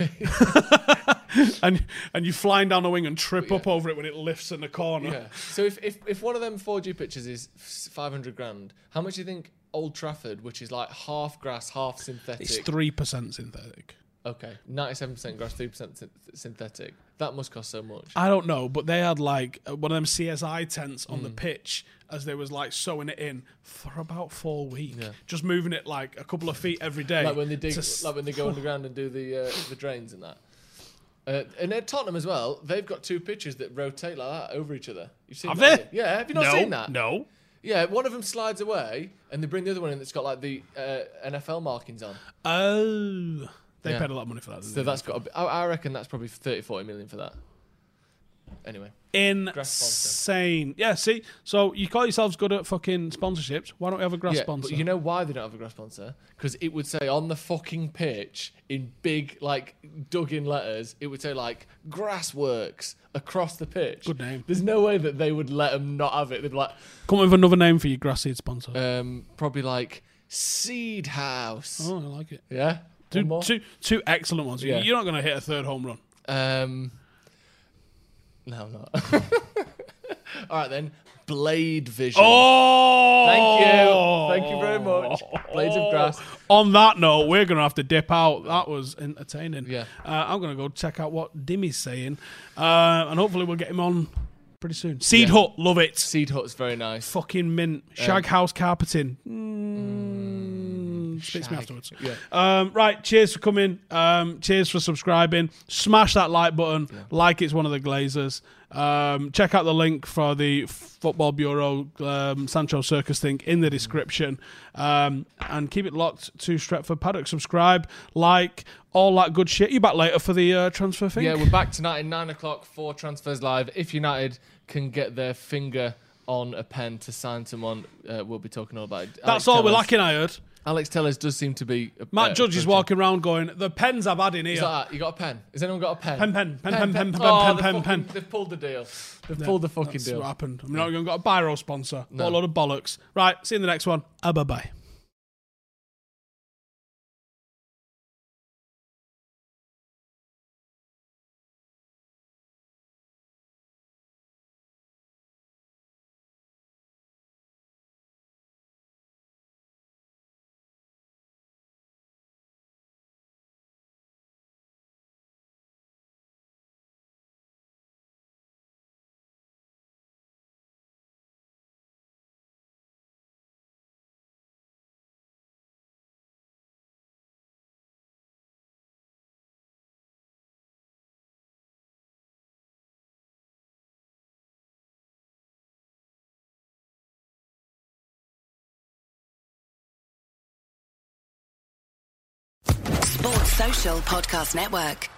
and and you're flying down the wing and trip up over it when it lifts in the corner. Yeah. So if, if if one of them four G pitches is five hundred grand, how much do you think Old Trafford, which is like half grass, half synthetic? It's three percent synthetic. Okay, ninety-seven percent grass, three percent synthetic. That must cost so much. I don't know, but they had like uh, one of them C S I tents on the Mm. pitch as they was like sewing it in for about four weeks, Yeah. just moving it like a couple of feet every day. Like when they dig, to s- like when they go underground and do the uh, the drains and that. Uh, and at Tottenham as well, they've got two pitches that rotate like that over each other. You've seen Have that? they? Yeah, have you not no, seen that? No. Yeah, one of them slides away, and they bring the other one in that's got like the uh, N F L markings on. Oh, they Yeah. paid a lot of money for that. didn't So they? that's got. A, I, I reckon that's probably thirty, forty million for that. Anyway, Grass sponsor. insane. Yeah, see, so you call yourselves good at fucking sponsorships. Why don't we have a grass yeah, sponsor? but you know why they don't have a grass sponsor? Because it would say on the fucking pitch in big, like dug in letters, it would say like Grass Works across the pitch. Good name. There's no way that they would let them not have it. They'd be like, Come up with another name for your grass seed sponsor. um, probably like Seed House. oh, I like it. Yeah. Two, One more? two, two excellent ones. Yeah. You're not going to hit a third home run. Um, no, I'm not. All right then. Blade Vision. Oh! Thank you. Thank you very much. Blades of Grass. On that note, we're going to have to dip out. That was entertaining. Yeah. Uh, I'm going to go check out what Dimmy's saying. Uh, and hopefully we'll get him on pretty soon. Seed Yeah. Hut, love it. Seed Hut's very nice. Fucking mint. Shag House carpeting. Mm, speaks to me shag. afterwards. Yeah. Um, right, cheers for coming. Um, cheers for subscribing. Smash that like button, like it's one of the Glazers. Um, check out the link for the Football Bureau um, Sancho Circus thing in the description. Um, and keep it locked to Stretford Paddock. Subscribe, like, all that good shit. You back later for the uh, transfer thing? Yeah, we're back tonight at nine o'clock for Transfers Live. If United can get their finger on a pen to sign someone. Uh, we'll be talking all about it. That's Alex all we're Tellers- lacking, I heard. Alex Tellers does seem to be... Uh, Matt uh, Judge is approaching. walking around going, the pens I've had in Is here. that, you got a pen? Has anyone got a pen? Pen, pen, pen, pen, pen, pen, Oh, pen, they've pen, fucking- pen. They've pulled the deal. They've Yeah, pulled the fucking that's deal. what happened. I'm not even got a Biro sponsor. No. Got a lot of bollocks. Right, see you in the next one. Uh, bye-bye. Sports Social Podcast Network.